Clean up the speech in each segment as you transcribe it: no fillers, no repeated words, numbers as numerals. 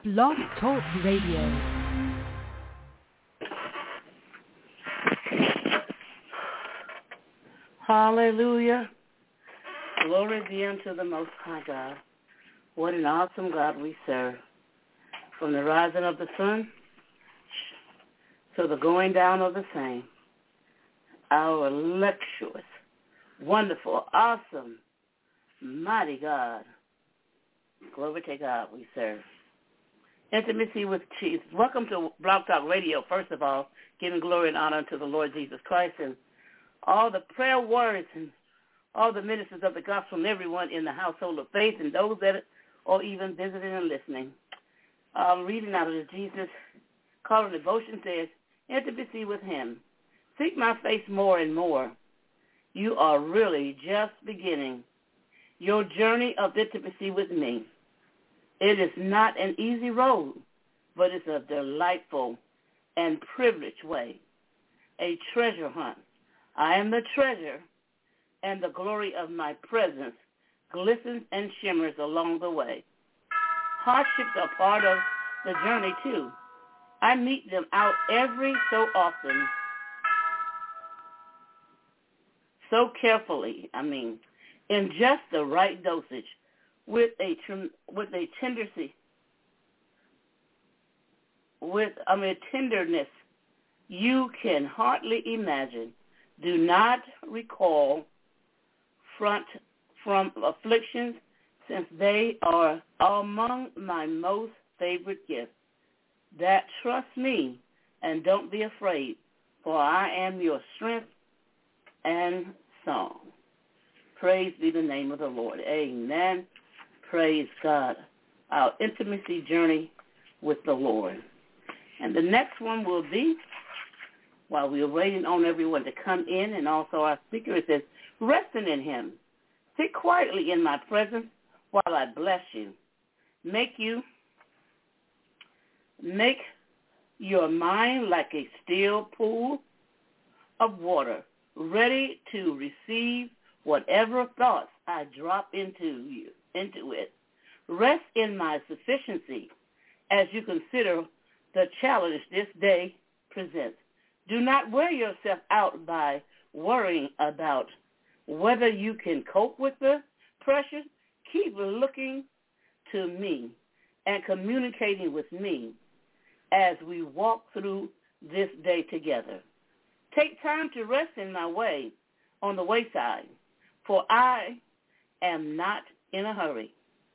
Blog Talk Radio. Hallelujah. Glory be unto the Most High God. What an awesome God we serve. From the rising of the sun to the going down of the same. Our lectuous, wonderful, awesome, mighty God. Glory to God we serve. Intimacy with Jesus. Welcome to Blog Talk Radio, first of all, giving glory and honor to the Lord Jesus Christ and all the prayer warriors and all the ministers of the gospel and everyone in the household of faith and those that are even visiting and listening. Reading out of the Jesus Calling Devotion says, intimacy with him. Seek my face more and more. You are really just beginning your journey of intimacy with me. It is not an easy road, but it's a delightful and privileged way, a treasure hunt. I am the treasure, and the glory of my presence glistens and shimmers along the way. Hardships are part of the journey, too. I meet them out every so often, so carefully, in just the right dosage, with a tenderness you can hardly imagine. Do not recoil from afflictions, since they are among my most favorite gifts. That trust me and don't be afraid, for I am your strength and song. Praise be the name of the Lord. Amen. Praise God. Our intimacy journey with the Lord. And the next one will be, while we are waiting on everyone to come in, and also our speaker, it says, resting in him. Sit quietly in my presence while I bless you. Make your mind like a still pool of water, ready to receive whatever thoughts I drop into it. Rest in my sufficiency as you consider the challenge this day presents. Do not wear yourself out by worrying about whether you can cope with the pressure. Keep looking to me and communicating with me as we walk through this day together. Take time to rest in my way on the wayside, for I am not in a hurry.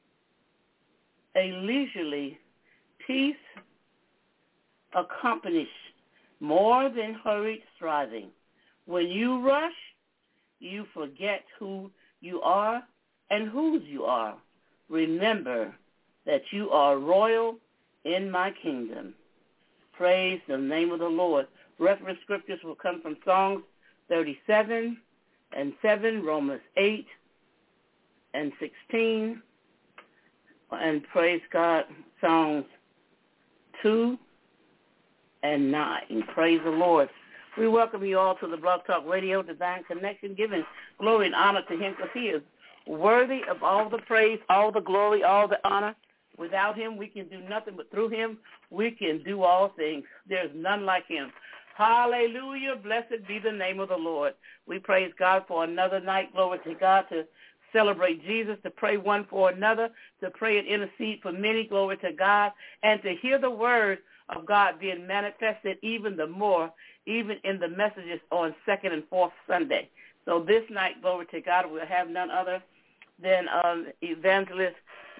A leisurely peace accompanies more than hurried striving. When you rush, you forget who you are and whose you are. Remember that you are royal in my kingdom. Praise the name of the Lord. Reference scriptures will come from Psalms 37 and 7, Romans 8 and 16, and praise God, Psalms 2 and 9. Praise the Lord. We welcome you all to the Blog Talk Radio Divine Connection, giving glory and honor to him because he is worthy of all the praise, all the glory, all the honor. Without him, we can do nothing, but through him, we can do all things. There's none like him. Hallelujah. Blessed be the name of the Lord. We praise God for another night. Glory to God, to celebrate Jesus, to pray one for another, to pray and intercede for many. Glory to God. And to hear the word of God being manifested even the more, even in the messages on second and fourth Sunday. So this night, glory to God, we'll have none other than evangelist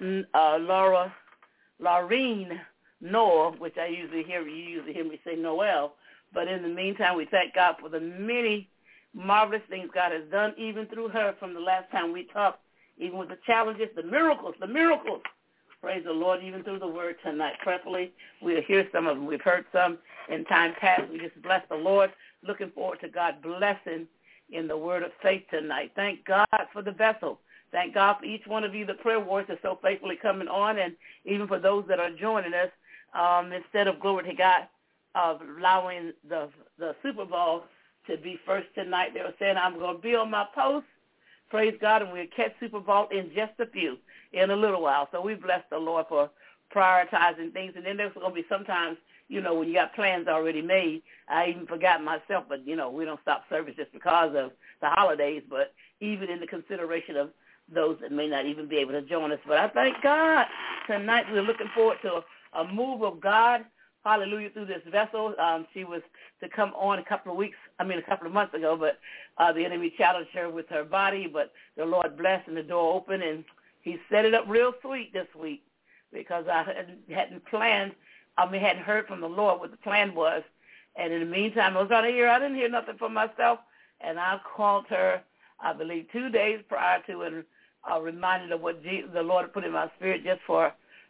Laureen Noel, which you usually hear me say Noel. But in the meantime, we thank God for the many marvelous things God has done, even through her from the last time we talked, even with the challenges, the miracles. Praise the Lord, even through the word tonight. Prayerfully, we'll hear some of them. We've heard some in time past. We just bless the Lord. Looking forward to God blessing in the word of faith tonight. Thank God for the vessel. Thank God for each one of you, the prayer warriors are so faithfully coming on, and even for those that are joining us, instead of, glory to God, allowing the Super Bowl to be first tonight, they were saying, I'm going to be on my post. Praise God, and we'll catch Super Bowl in just a little while. So we bless the Lord for prioritizing things. And then there's going to be sometimes, when you got plans already made. I even forgot myself, but, we don't stop service just because of the holidays, but even in the consideration of those that may not even be able to join us. But I thank God tonight. We're looking forward to a move of God, hallelujah, through this vessel. She was to come on a couple of months ago, but the enemy challenged her with her body, but the Lord blessed and the door opened, and he set it up real sweet this week because I hadn't heard from the Lord what the plan was. And in the meantime, I was out of here. I didn't hear nothing from myself, and I called her, I believe, 2 days prior to and reminded of what the Lord put in my spirit just for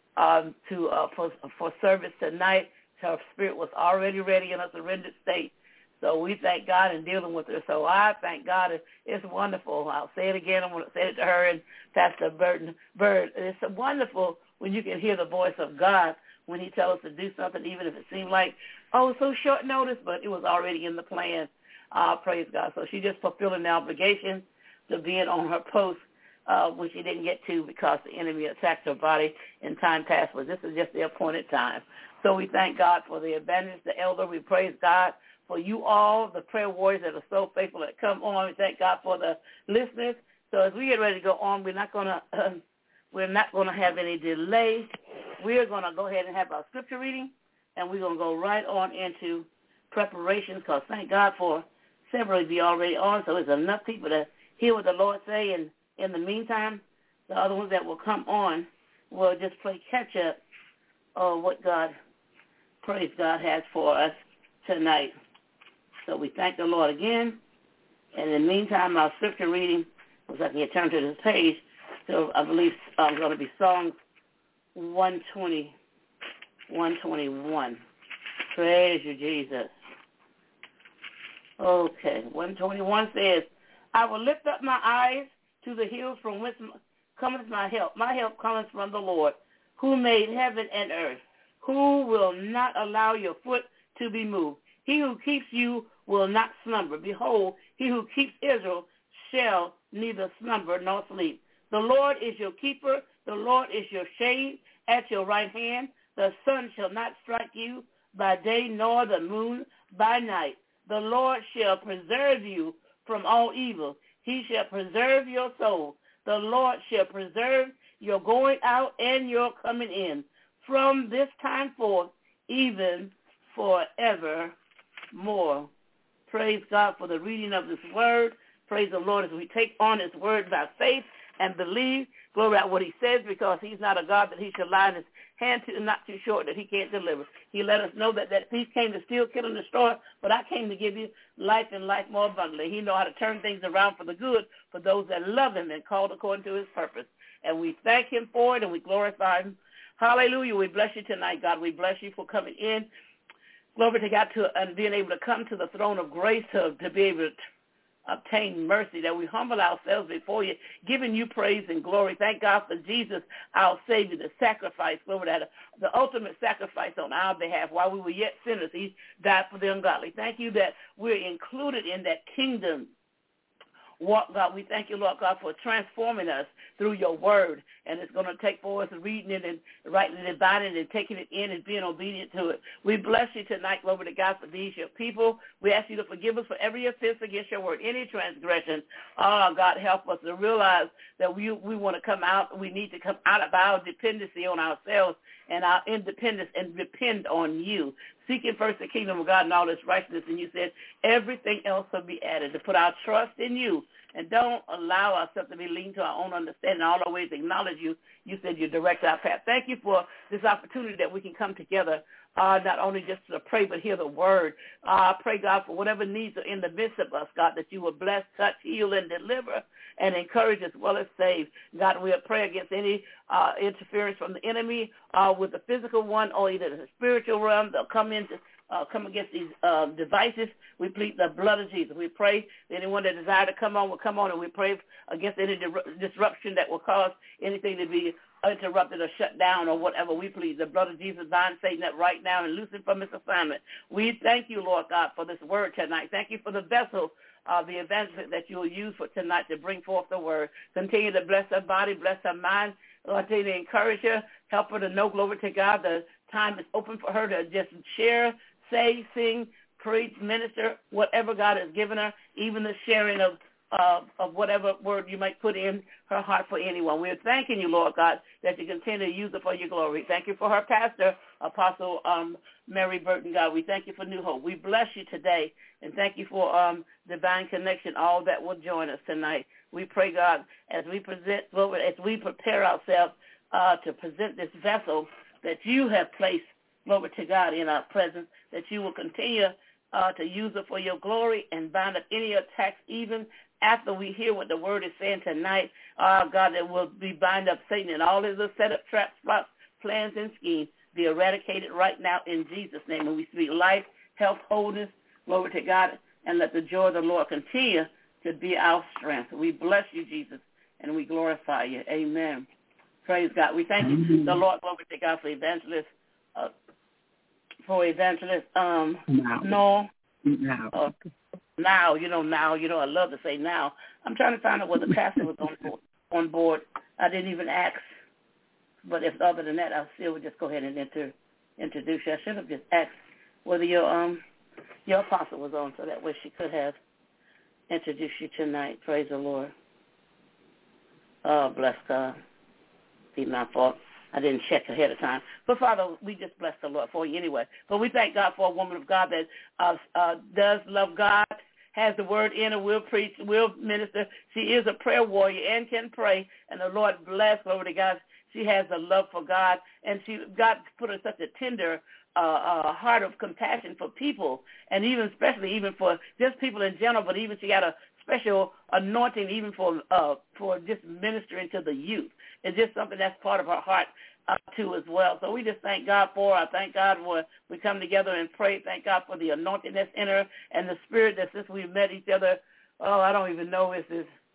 service tonight. Her spirit was already ready in a surrendered state. So we thank God in dealing with her. So I thank God. It's wonderful. I'll say it again. I'm going to say it to her and Pastor Bird. It's wonderful when you can hear the voice of God when he tells us to do something, even if it seemed like, so short notice, but it was already in the plan. Praise God. So she just fulfilling the obligation to being on her post when she didn't get to because the enemy attacked her body in time past, but this is just the appointed time. So we thank God for the advantage, the elder. We praise God for you all, the prayer warriors that are so faithful that come on. We thank God for the listeners. So as we get ready to go on, we're not going to have any delay. We're going to go ahead and have our scripture reading, and we're going to go right on into preparations because thank God for several of you already on, so there's enough people to hear what the Lord say. And in the meantime, the other ones that will come on will just play catch-up of what God, praise God, has for us tonight. So we thank the Lord again. And in the meantime, our scripture reading, if I can turn to this page, so I believe it's going to be Psalms 121. Praise you, Jesus. Okay, 121 says, I will lift up my eyes to the hills from whence cometh my help. My help cometh from the Lord, who made heaven and earth, who will not allow your foot to be moved. He who keeps you will not slumber. Behold, he who keeps Israel shall neither slumber nor sleep. The Lord is your keeper. The Lord is your shade at your right hand. The sun shall not strike you by day, nor the moon by night. The Lord shall preserve you from all evil. He shall preserve your soul. The Lord shall preserve your going out and your coming in from this time forth, even forevermore. Praise God for the reading of this word. Praise the Lord as we take on his word by faith and believe. Glory out what he says, because he's not a God that he should lie in his hand to, not too short that he can't deliver. He let us know that thief came to steal, kill, and destroy, but I came to give you life and life more abundantly. He knows how to turn things around for the good for those that love him and called according to his purpose. And we thank him for it, and we glorify him. Hallelujah. We bless you tonight, God. We bless you for coming in. Glory to God, and being able to come to the throne of grace to be able to obtain mercy, that we humble ourselves before you, giving you praise and glory. Thank God for Jesus, our Savior, the sacrifice, glory to God, the ultimate sacrifice on our behalf. While we were yet sinners, he died for the ungodly. Thank you that we're included in that kingdom walk, God. We thank you, Lord God, for transforming us through your word. And it's going to take for us reading it and rightly dividing it and taking it in and being obedient to it. We bless you tonight, glory to God, for these your people. We ask you to forgive us for every offense against your word, any transgression. Oh, God, help us to realize that we want to come out. We need to come out of our dependency on ourselves and our independence and depend on you. Seeking first the kingdom of God and all its righteousness. And you said everything else will be added, to put our trust in you. And don't allow ourselves to be leaned to our own understanding. All our ways acknowledge you. You said you direct our path. Thank you for this opportunity that we can come together, not only just to pray, but hear the word. I pray, God, for whatever needs are in the midst of us, God, that you will bless, touch, heal, and deliver, and encourage as well as save. God, we'll pray against any interference from the enemy with the physical one or either the spiritual realm. They'll come against these devices. We plead the blood of Jesus. We pray that anyone that desires to come on will come on, and we pray against any disruption that will cause anything to be interrupted or shut down or whatever. We plead the blood of Jesus, bind Satan up right now and loose him from his assignment. We thank you, Lord God, for this word tonight. Thank you for the vessel, the evangelist that you will use for tonight to bring forth the word. Continue to bless her body, bless her mind. Lord, to encourage her, help her to know, glory to God, the time is open for her to just share, say, sing, preach, minister, whatever God has given her, even the sharing of whatever word you might put in her heart for anyone. We're thanking you, Lord God, that you continue to use it for your glory. Thank you for her pastor, Apostle Mary Burton, God. We thank you for New Hope. We bless you today, and thank you for divine connection, all that will join us tonight. We pray, God, as we prepare ourselves to present this vessel that you have placed, glory to God, in our presence, that you will continue to use it for your glory and bind up any attacks even after we hear what the word is saying tonight. God, that will be bind up Satan and all his set up traps, plots, plans, and schemes be eradicated right now in Jesus' name. And we speak life, health, wholeness, glory to God, and let the joy of the Lord continue to be our strength. We bless you, Jesus, and we glorify you. Amen. Praise God. We thank you, the Lord, glory to God, for evangelist, Noel. Now, I love to say now. I'm trying to find out whether the pastor was on board. I didn't even ask. But if other than that, I still would just go ahead and introduce you. I should have just asked whether your apostle was on, so that way she could have introduced you tonight. Praise the Lord. Oh, bless God. Be my fault. I didn't check ahead of time. But, Father, we just bless the Lord for you anyway. But we thank God for a woman of God that does love God, has the word in her, will preach, will minister. She is a prayer warrior and can pray. And the Lord bless, glory to God. She has a love for God. And God put her such a tender heart of compassion for people, and especially for just people in general, but even she got a special anointing even for just ministering to the youth. It's just something that's part of her heart too as well. So we just thank God for her. I thank God for we come together and pray. Thank God for the anointing that's in her and the spirit that since we met each other, I don't even know if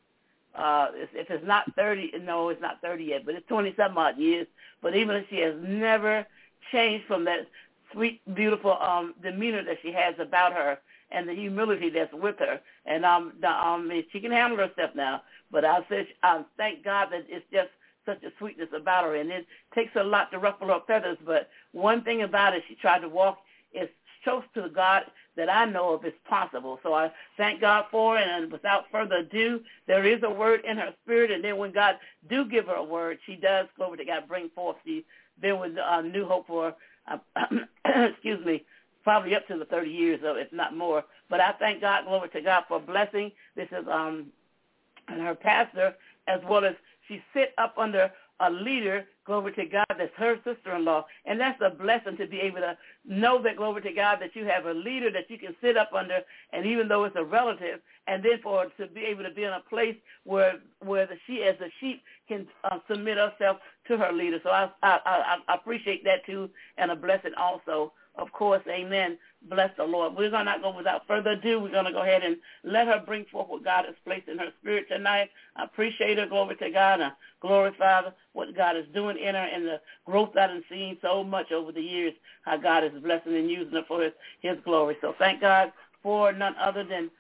it's not 30. No, it's not 30 yet, but it's 20-some odd years. But even if she has never changed from that sweet, beautiful demeanor that she has about her and the humility that's with her. And she can handle herself now. But I thank God that it's just such a sweetness about her. And it takes a lot to ruffle her feathers. But one thing about it, she tried to walk as close to God that I know of is possible. So I thank God for it. And without further ado, there is a word in her spirit. And then when God do give her a word, she does, glory to God, bring forth. She's been with New Hope for excuse me, probably up to the 30 years, if not more. But I thank God, glory to God, for blessing. This is and her pastor, as well as she sit up under a leader, glory to God, that's her sister-in-law. And that's a blessing to be able to know that, glory to God, that you have a leader that you can sit up under, and even though it's a relative, and then to be able to be in a place where she as a sheep can submit herself to her leader. So I appreciate that too, and a blessing also. Of course, amen. Bless the Lord. We're going to not go without further ado. We're going to go ahead and let her bring forth what God has placed in her spirit tonight. I appreciate her. Glory to God. I glorify what God is doing in her and the growth that I've seen so much over the years, how God is blessing and using her for his glory. So thank God for none other than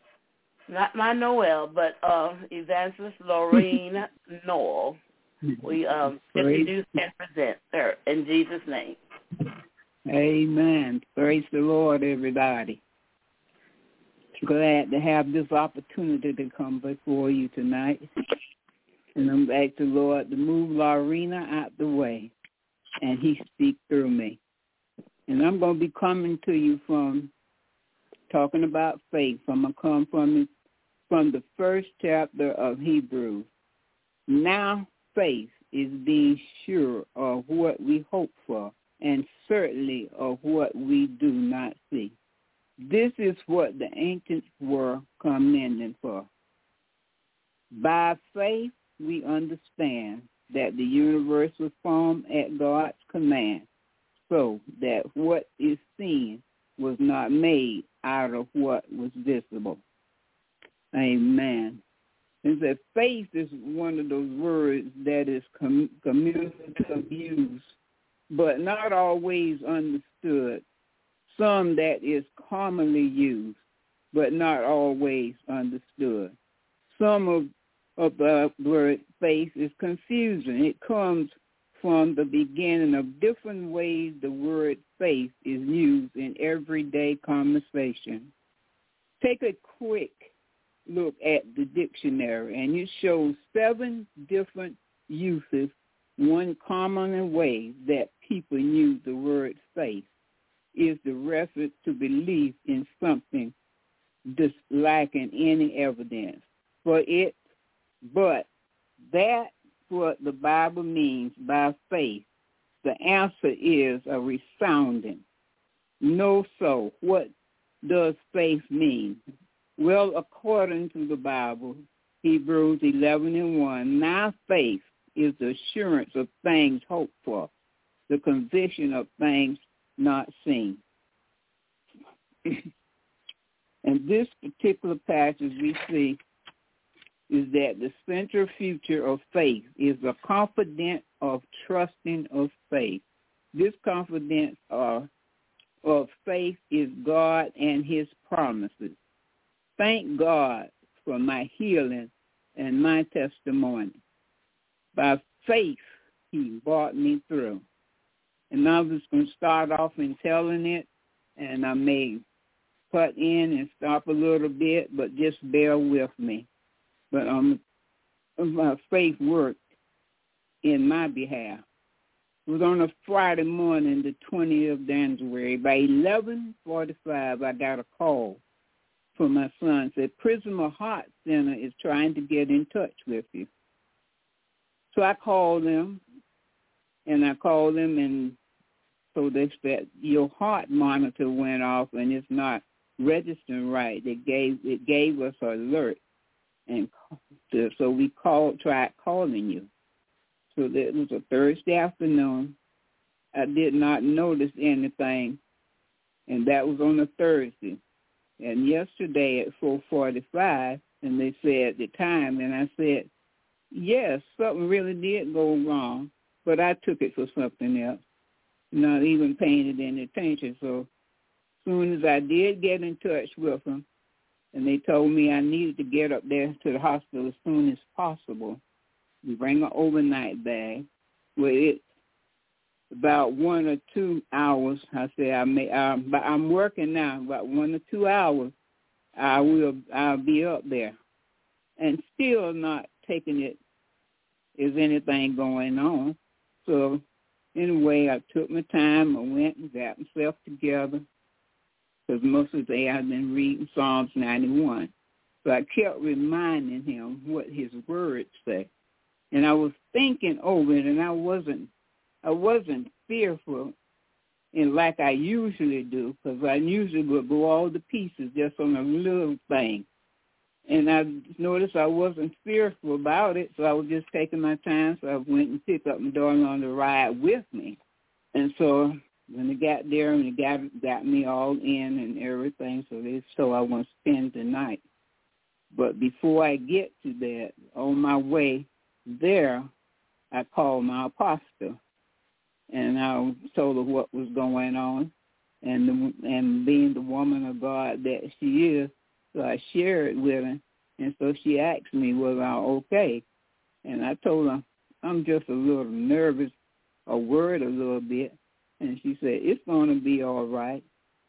not my Noel, but Evangelist Lorene Noel. We introduce and present her in Jesus' name. Amen. Praise the Lord, everybody. Glad to have this opportunity to come before you tonight. And I'm back to Lord to move Lorena out the way, and he speak through me. And I'm going to be coming to you from talking about faith. I'm going to come from the first chapter of Hebrews. Now faith is being sure of what we hope for, and certainly of what we do not see. This is what the ancients were commending for. By faith, we understand that the universe was formed at God's command, so that what is seen was not made out of what was visible. Amen. And that faith is one of those words that is communicative use, but not always understood. Some that is commonly used, but not always understood. Some of the word faith is confusing. It comes from the beginning of different ways the word faith is used in everyday conversation. Take a quick look at the dictionary, and it shows 7 different uses. One common way that people use the word faith is the reference to belief in something just lacking any evidence for it. But that's what the Bible means by faith. The answer is a resounding no. So what does faith mean? Well, according to the Bible, Hebrews 11:1, now faith is the assurance of things hoped for, the conviction of things not seen. And this particular passage we see is that the central feature of faith is the confidence of trusting of faith. This confidence of faith is God and his promises. Thank God for my healing and my testimony. By faith, he brought me through. And I was going to start off in telling it, and I may cut in and stop a little bit, but just bear with me. But my faith worked in my behalf. It was on a Friday morning, the 20th of January. By 11:45, I got a call from my son. Said, Prisma Heart Center is trying to get in touch with you. So I called them, and so they said, your heart monitor went off, and it's not registering right. It gave us an alert. And so we tried calling you. So that was a Thursday afternoon. I did not notice anything, and that was on a Thursday. And yesterday at 4:45, and they said the time, and I said, yes, something really did go wrong, but I took it for something else, not even paying it any attention. So as soon as I did get in touch with them, and they told me I needed to get up there to the hospital as soon as possible and bring an overnight bag. Well, it's about 1 or 2 hours. I said, but I'm working now. About 1 or 2 hours, I'll be up there, and still not taking it as anything going on. So anyway, I took my time. I went and got myself together, because most of the day I've been reading Psalms 91. So I kept reminding him what his words say. And I was thinking over it, and I wasn't fearful and like I usually do, because I usually would go all to pieces just on a little thing. And I noticed I wasn't fearful about it, so I was just taking my time. So I went and picked up my daughter on the ride with me. And so when they got there, and they got me all in and everything, so I want to spend the night. But before I get to that, on my way there, I called my apostle, and I told her what was going on, and being the woman of God that she is, so I shared it with her, and so she asked me, was I okay? And I told her, I'm just a little nervous, worried a little bit. And she said, it's going to be all right.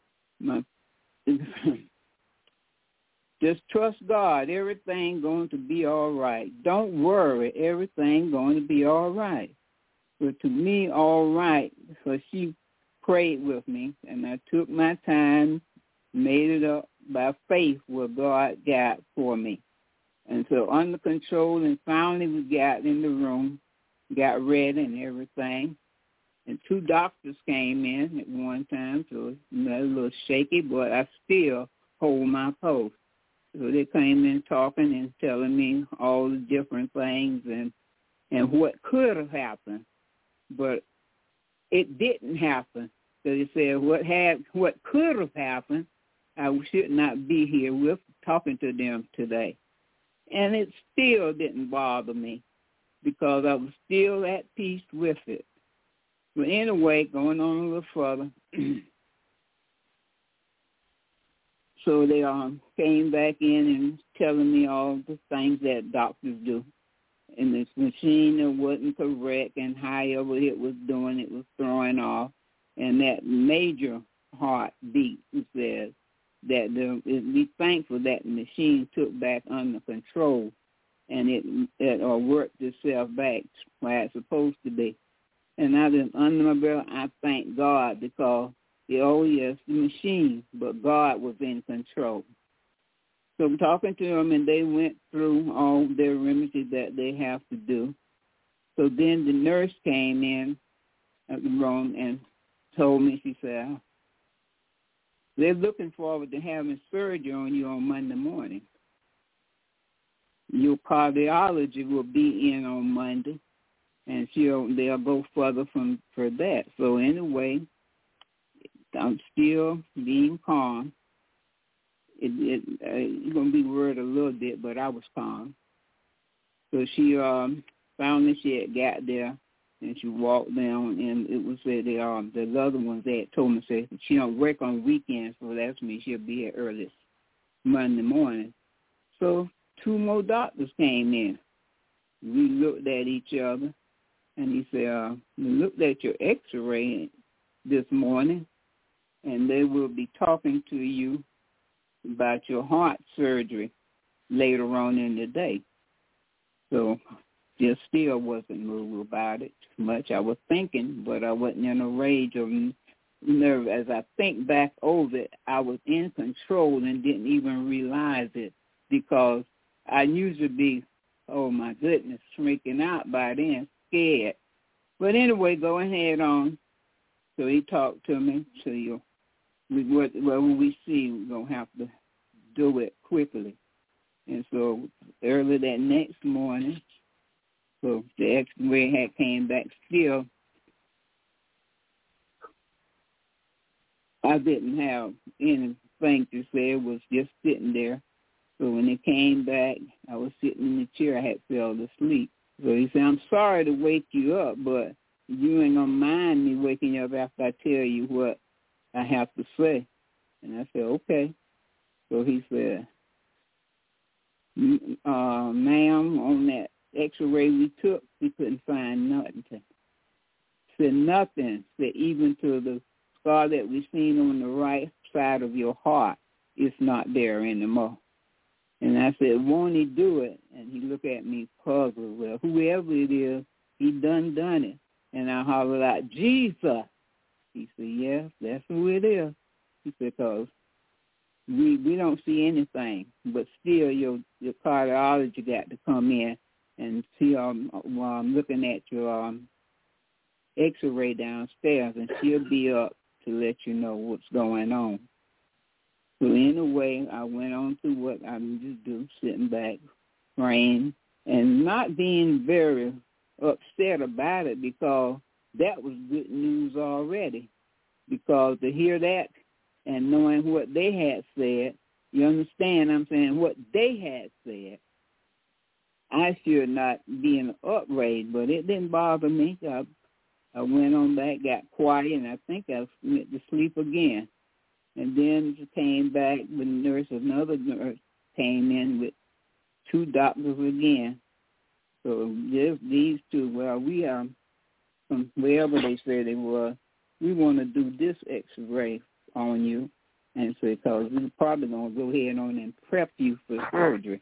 Just trust God. Everything going to be all right. Don't worry. Everything going to be all right. But to me, all right. So she prayed with me, and I took my time, made it up by faith what God got for me. And so under control, and finally we got in the room, got ready and everything. And 2 doctors came in at one time, so it's a little shaky, but I still hold my post. So they came in talking and telling me all the different things and what could have happened, but it didn't happen. So they said what could have happened, I should not be here with talking to them today. And it still didn't bother me because I was still at peace with it. But anyway, going on a little further, so they came back in and telling me all the things that doctors do. and this machine that wasn't correct, and however it was doing, it was throwing off. And that major heartbeat, it says, that be thankful that the machine took back under control, and it worked itself back where it's supposed to be. And I just, under my breath, I thank God because, yes, the machine, but God was in control. So I'm talking to them, and they went through all their remedies that they have to do. So then the nurse came in at the room and told me, she said, they're looking forward to having surgery on you on Monday morning. Your cardiology will be in on Monday, and they'll go further for that. So anyway, I'm still being calm. It's going to be worried a little bit, but I was calm. So she finally she had got there, and she walked down, and it was the other ones that told me, said she don't work on weekends, so that's me. She'll be here early Monday morning. So 2 more doctors came in. We looked at each other, and he said, we looked at your X-ray this morning, and they will be talking to you about your heart surgery later on in the day. So just still wasn't moved about it much. I was thinking, but I wasn't in a rage of nerve. As I think back over it, I was in control and didn't even realize it because I usually be, oh my goodness, freaking out by then, scared. But anyway, going ahead on. So he talked to me, so when we see, we're going to have to do it quickly. And so early that next morning, so the X-ray had came back still. I didn't have anything to say. It was just sitting there. So when it came back, I was sitting in the chair. I had fell asleep. So he said, I'm sorry to wake you up, but you ain't going to mind me waking you up after I tell you what I have to say. And I said, okay. So he said, ma'am, on that X-ray we took, we couldn't find nothing. Said nothing. Said even to the scar that we seen on the right side of your heart, it's not there anymore. And I said, won't he do it? And he looked at me puzzled. Well, whoever it is, he done it. And I hollered out, Jesus. He said, yes, that's who it is. He said, because we don't see anything, but still your cardiology got to come in and see. I'm looking at your X-ray downstairs, and she'll be up to let you know what's going on. So anyway, I went on to what I just do, sitting back, praying, and not being very upset about it because that was good news already. Because to hear that and knowing what they had said, you understand, I'm saying what they had said, I should not be in outrage, but it didn't bother me. I went on back, got quiet, and I think I went to sleep again. And then came back with another nurse came in with 2 doctors again. So these 2, well, we are from wherever they said they were, we want to do this X-ray on you. And so because we're probably going to go ahead on and prep you for surgery.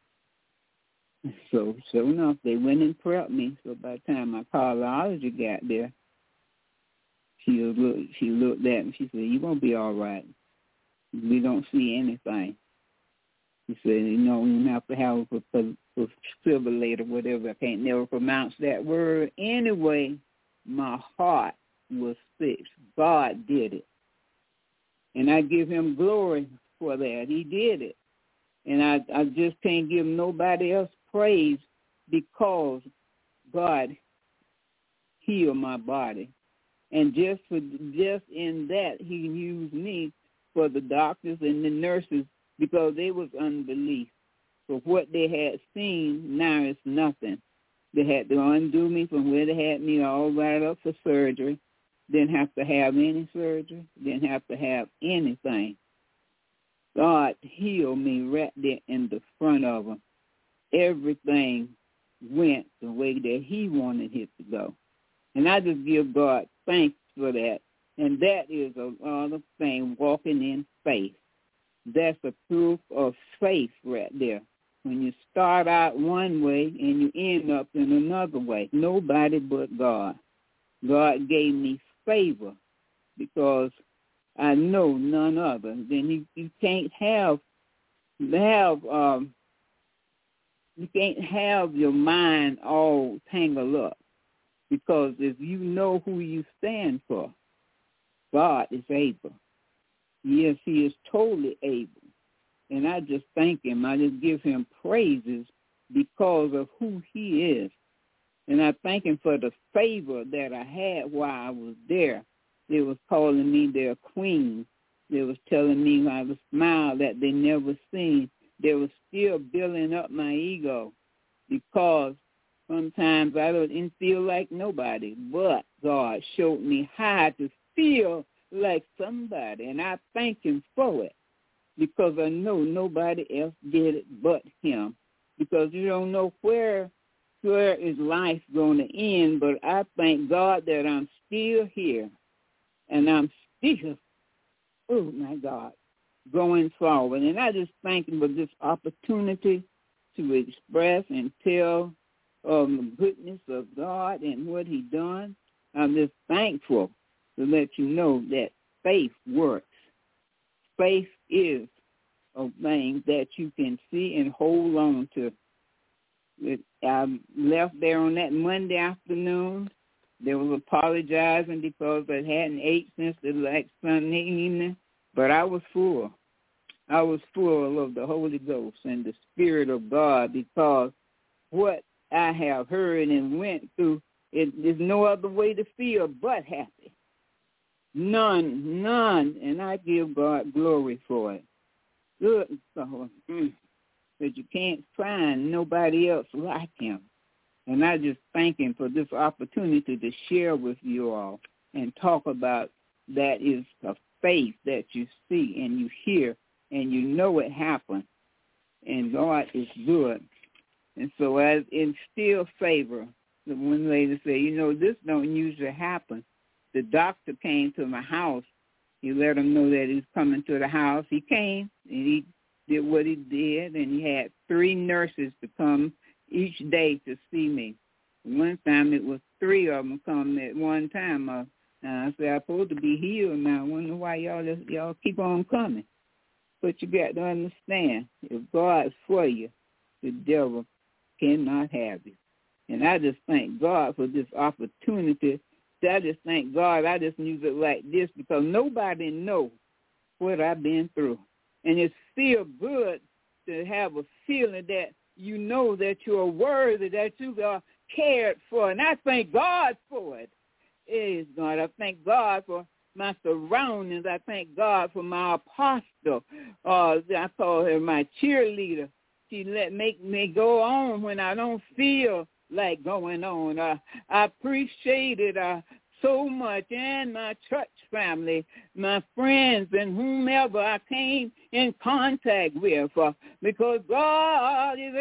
So sure enough, they went and prepped me. So by the time my cardiologist got there, she looked at me. She said, you're going to be all right. We don't see anything. She said, you don't have to have a fibrillator, whatever. I can't never pronounce that word. Anyway, my heart was fixed. God did it. And I give him glory for that. He did it. And I just can't give nobody else praise because God healed my body. And just in that, he used me for the doctors and the nurses because they was unbelief. So what they had seen, now it's nothing. They had to undo me from where they had me all right up for surgery. Didn't have to have any surgery. Didn't have to have anything. God healed me right there in the front of them. Everything went the way that he wanted it to go. And I just give God thanks for that. And that is another thing, walking in faith. That's a proof of faith right there. When you start out one way and you end up in another way, nobody but God. God gave me favor because I know none other. Then you can't have you can't have your mind all tangled up, because if you know who you stand for, God is able. Yes, he is totally able. And I just thank him. I just give him praises because of who he is. And I thank him for the favor that I had while I was there. They was calling me their queen. They was telling me I was smile that they never seen. They was still building up my ego, because sometimes I didn't feel like nobody. But God showed me how to feel like somebody. And I thank him for it, because I know nobody else did it but him. Because you don't know where is life going to end, but I thank God that I'm still here, and I'm still, oh my God, going forward. And I just thank him for this opportunity to express and tell the goodness of God and what he done. I'm just thankful to let you know that faith works. Faith is a thing that you can see and hold on to. I left there on that Monday afternoon. They was apologizing because I hadn't ate since the Sunday evening, but I was full. I was full of the Holy Ghost and the Spirit of God, because what I have heard and went through, there's no other way to feel but happy. None, and I give God glory for it. Good, that you can't find nobody else like him. And I just thank him for this opportunity to share with you all and talk about that is a faith that you see and you hear and you know it happened. And God is good. And so as instill favor, the one lady said, this don't usually happen. The doctor came to my house. He let him know that he was coming to the house. He came, and he did what he did, and he had 3 nurses to come each day to see me. One time it was 3 of them come at one time. I said, I'm supposed to be healed now. I wonder why y'all keep on coming. But you got to understand, if God's for you, the devil cannot have you. And I just thank God for this opportunity. I just thank God. I just use it like this because nobody knows what I've been through. And it feels good to have a feeling that you know that you're worthy, that you are cared for. And I thank God for it. It is God. I thank God for my surroundings. I thank God for my apostle. I call her my cheerleader. She make me go on when I don't feel like going on. I appreciate it so much, and my church family, my friends, and whomever I came in contact with, because God is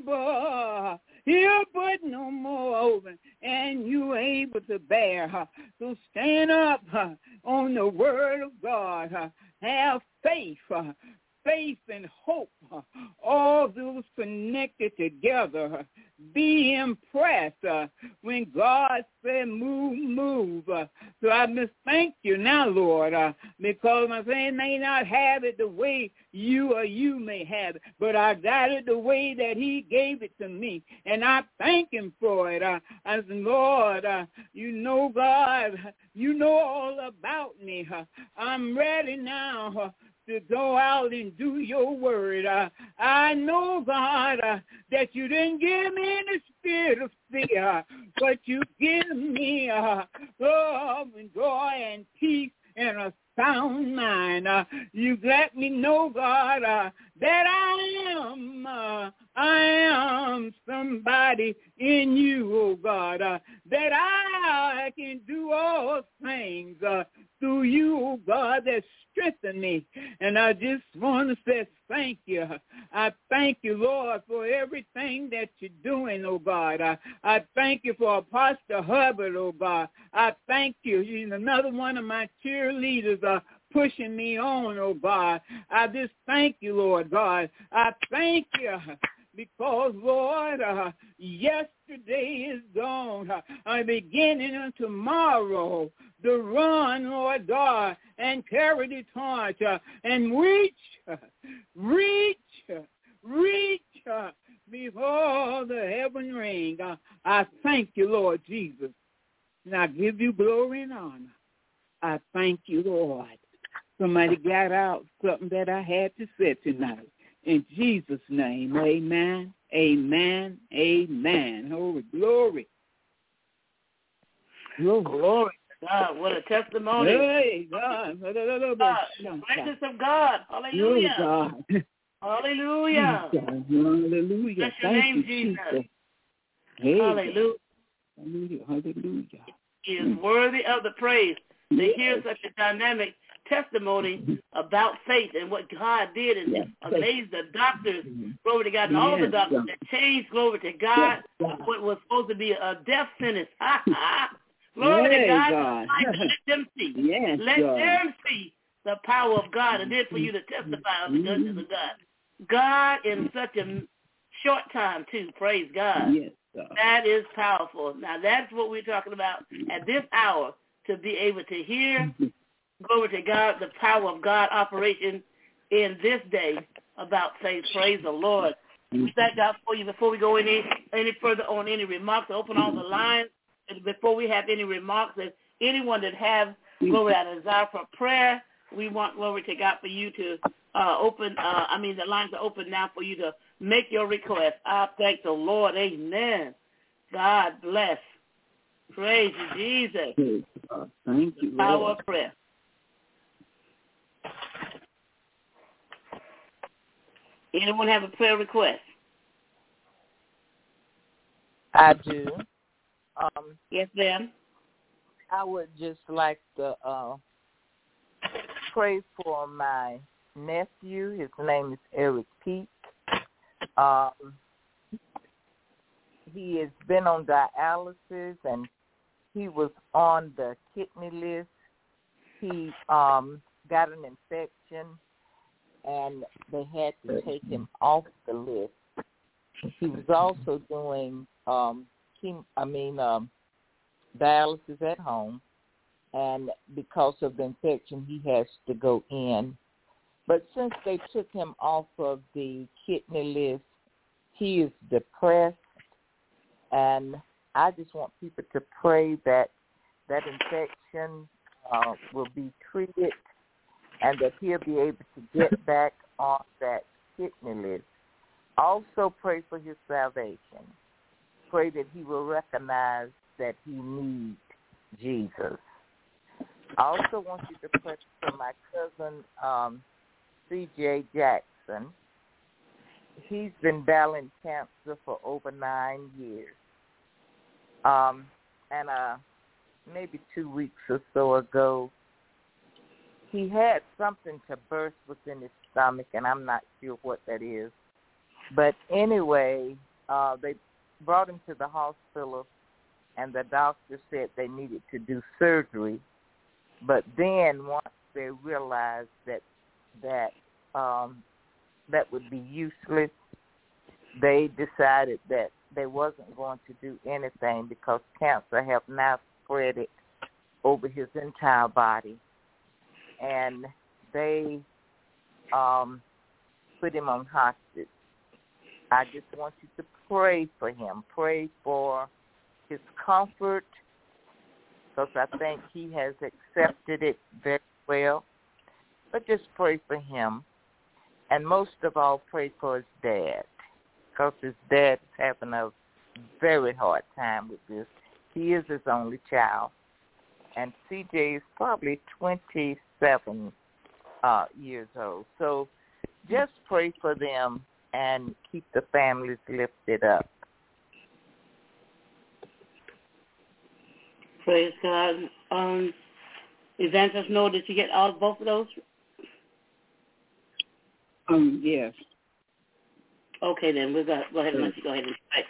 able. He'll put no more over, and you're able to bear. So stand up on the word of God. Have faith. Faith and hope, all those connected together. Be impressed when God said move. So I must thank you now, Lord, because my friend may not have it the way you may have it, but I got it the way that he gave it to me, and I thank him for it. I said, Lord, you know, God, you know all about me. I'm ready now to go out and do your word. I know, God, that you didn't give me the spirit of fear, but you give me love and joy and peace and a sound mind. You let me know, God, that I am I am somebody in you, oh God, that I can do all things through you, oh God, that strengthen me. And I just want to say thank you. I thank you, Lord, for everything that you're doing, oh God. I thank you for Apostle Hubbard, oh God. I thank you. He's another one of my cheerleaders pushing me on, oh God. I just thank you, Lord God. I thank you because, Lord, yesterday is gone. I'm beginning on tomorrow to run, Lord God, and carry the torch and reach before the heaven ring. I thank you, Lord Jesus, and I give you glory and honor. I thank you, Lord. Somebody got out something that I had to say tonight. In Jesus' name, amen, amen, amen. Holy glory. Glory to God. What a testimony. Hey, God. The presence of God. Hallelujah. God. Hallelujah. Hallelujah. Bless your name, Jesus. Hey, hallelujah. Hallelujah. Hallelujah. He is worthy of the praise. To hear such a dynamic testimony about faith and what God did and amazed the doctors, glory to God, and all the doctors that changed, glory to God, what was supposed to be a death sentence. Glory to God. Let them see. Let them see the power of God, and then for you to testify of the goodness of God. God in such a short time, too. Praise God. Yes, God. That is powerful. Now, that's what we're talking about at this hour, to be able to hear, glory to God, the power of God operation in this day about faith. Praise the Lord. We thank God for you. Before we go any further on any remarks, open all the lines. And before we have any remarks, if anyone that have, glory, a desire for prayer, we want, glory to God, for you to the lines are open now for you to make your request. I thank the Lord. Amen. God bless. Praise you, Jesus. Thank you, Lord. Power of prayer. Anyone have a prayer request? I do. Yes, ma'am. I would just like to pray for my nephew. His name is Eric Peak. He has been on dialysis, and he was on the kidney list. He got an infection, and they had to take him off the list. He was also doing dialysis at home, and because of the infection, he has to go in. But since they took him off of the kidney list, he is depressed, and I just want people to pray that that infection will be treated and that he'll be able to get back on that kidney list. Also pray for his salvation. Pray that he will recognize that he needs Jesus. I also want you to pray for my cousin, C.J. Jackson. He's been battling cancer for over 9 years. Maybe 2 weeks or so ago, he had something to burst within his stomach, and I'm not sure what that is. But anyway, they brought him to the hospital, and the doctor said they needed to do surgery. But then once they realized that would be useless, they decided that they wasn't going to do anything because cancer have now spread it over his entire body. And they put him on hospice. I just want you to pray for him. Pray for his comfort, because I think he has accepted it very well. But just pray for him. And most of all, pray for his dad, because his dad is having a very hard time with this. He is his only child. And CJ is probably 27 years old. So just pray for them and keep the families lifted up. Praise God. Evangelist Noah, did you get both of those? Yes. Okay, then we'll go ahead and let you go ahead and pray.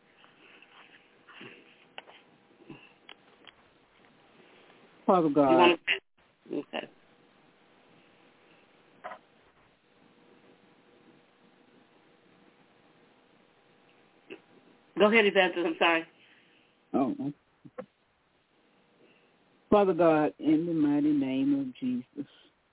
Father God. Okay. Go ahead, Evangelist. I'm sorry. Oh. Father God, in the mighty name of Jesus,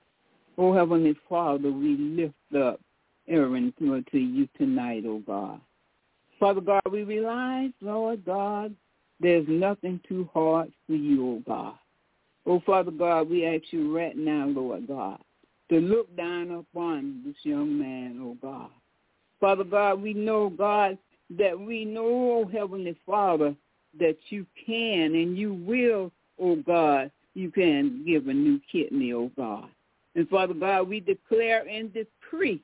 oh Heavenly Father, we lift up Aaron to you tonight, oh God. Father God, we realize, Lord God, there's nothing too hard for you, oh God. Oh Father God, we ask you right now, Lord God, to look down upon this young man, oh God. Father God, we know, God, that we know, oh Heavenly Father, that you can and you will, oh God, you can give a new kidney, oh God. And Father God, we declare and decree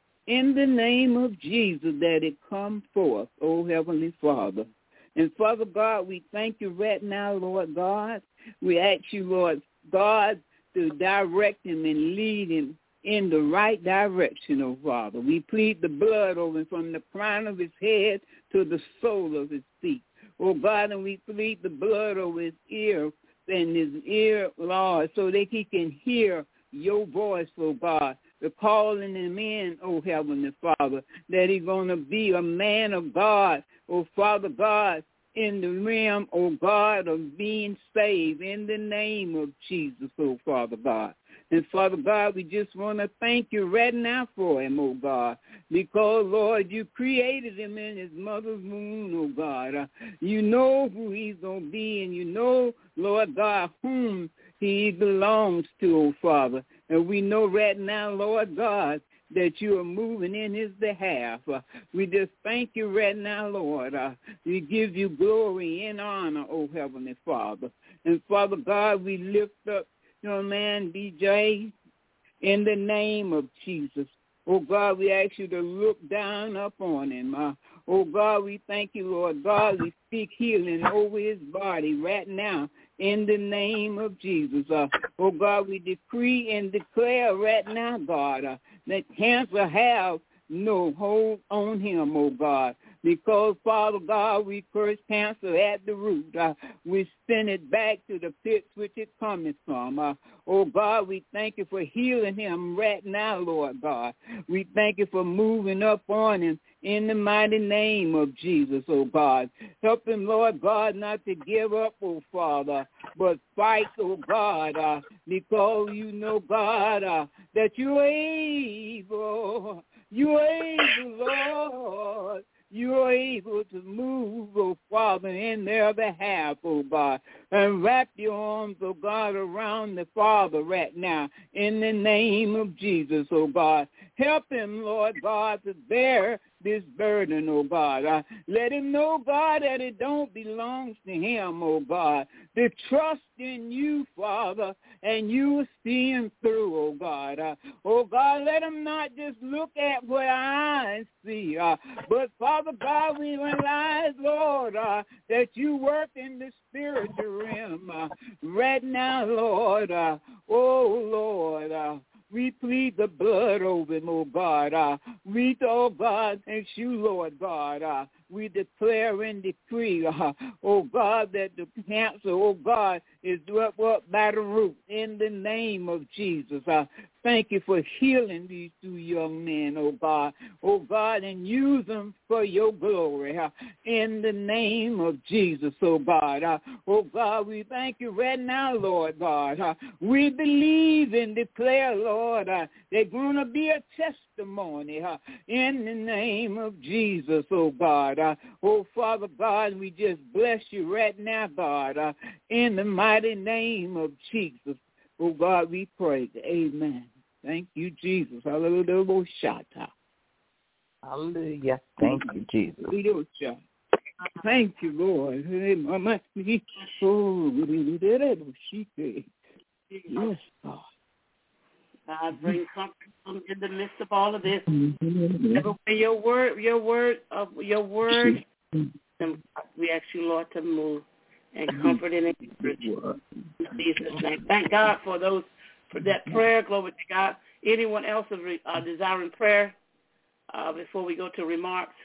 in the name of Jesus that it come forth, oh Heavenly Father. And Father God, we thank you right now, Lord God. We ask you, Lord God, to direct him and lead him in the right direction, oh Father. We plead the blood over him from the crown of his head to the sole of his feet. Oh God, and we plead the blood over his ear and his ear, Lord, so that he can hear your voice, oh God, the calling him in, oh Heavenly Father, that he's going to be a man of God, oh Father God, in the realm, oh God, of being saved in the name of Jesus, oh Father God. And Father God, we just want to thank you right now for him, oh God, because, Lord, you created him in his mother's womb, oh God. You know who he's going to be, and you know, Lord God, whom he belongs to, oh Father. And we know right now, Lord God, that you are moving in his behalf. We just thank you right now, Lord. We give you glory and honor, oh Heavenly Father. And Father God, we lift up your man, DJ, in the name of Jesus. Oh, God, we ask you to look down upon him. Oh, God, we thank you, Lord God. We speak healing over his body right now in the name of Jesus. Oh, God, we decree and declare right now, God, that cancer have no hold on him, oh, God. Because, Father God, we curse cancer at the root. We send it back to the pits which it cometh from. Oh, God, we thank you for healing him right now, Lord God. We thank you for moving up on him in the mighty name of Jesus, oh, God. Help him, Lord God, not to give up, oh, Father, but fight, oh, God, because you know, God, that you're able. You're able, Lord. You are able to move, oh Father, in their behalf, oh God, and wrap your arms, oh God, around the Father right now in the name of Jesus, oh God. Help him, Lord God, to bear this burden, oh God. Let him know, God, that it don't belong to him, oh God. To trust in you, Father, and you will see him through, oh God. Oh God, let him not just look at what eyes see, but Father God, we realize, Lord, that you work in the spiritual realm right now, Lord. Oh Lord, we plead the blood over him, oh God. We, oh God, thank you, Lord God. We declare and decree, oh God, that the cancer, oh God, is up by the root in the name of Jesus. Thank you for healing these two young men, oh God. Oh God, and use them for your glory in the name of Jesus, oh God. Oh God, we thank you right now, Lord God. We believe and declare, Lord, they're going to be a testimony in the name of Jesus, oh God. Oh Father God, we just bless you right now, God, in the mighty name of Jesus. Oh God, we pray. Amen. Thank you, Jesus. Hallelujah. Hallelujah. Thank you, Jesus. Thank you, Lord. Yes, God. God bring comfort to in the midst of all of this. Your word, we ask you, Lord, to move and comfort and encourage. In Jesus' name. Thank God for that prayer. Glory to God. Anyone else desiring prayer before we go to remarks?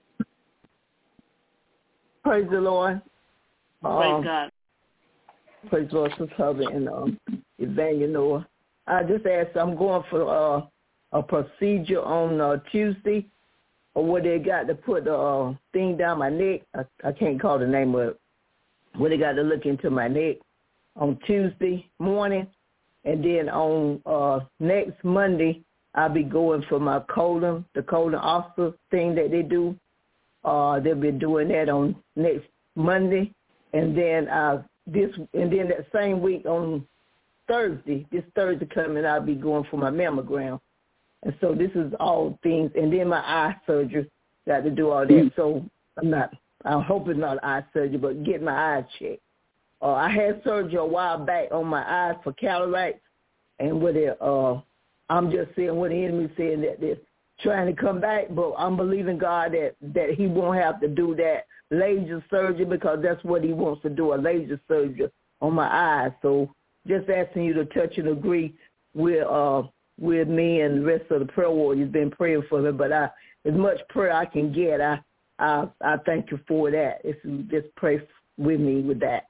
Praise the Lord. Praise God. Praise the Lord, Sister Hubby and Evangelist. I just asked, I'm going for a procedure on Tuesday, or where they got to put the thing down my neck. I can't call the name of it. Where they got to look into my neck on Tuesday morning. And then on next Monday, I'll be going for my the colon ulcer thing that they do. They'll be doing that on next Monday. And then that same week on this Thursday coming, I'll be going for my mammogram. And so this is all things. And then my eye surgery, got to do all that. So I hope it's not eye surgery, but get my eyes checked. I had surgery a while back on my eyes for cataracts, and I'm just saying what the enemy's saying, that they're trying to come back, but I'm believing God that he won't have to do that laser surgery, because that's what he wants to do, a laser surgery on my eyes. So just asking you to touch and agree with me and the rest of the prayer warriors been praying for me, but as much prayer I can get, I thank you for that. If you just pray with me with that.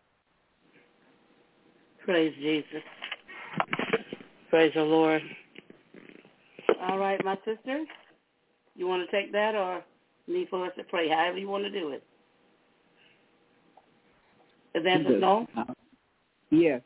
Praise Jesus. Praise the Lord. All right, my sisters, you want to take that or need for us to pray? However you want to do it. Evangelist Noel? Yes.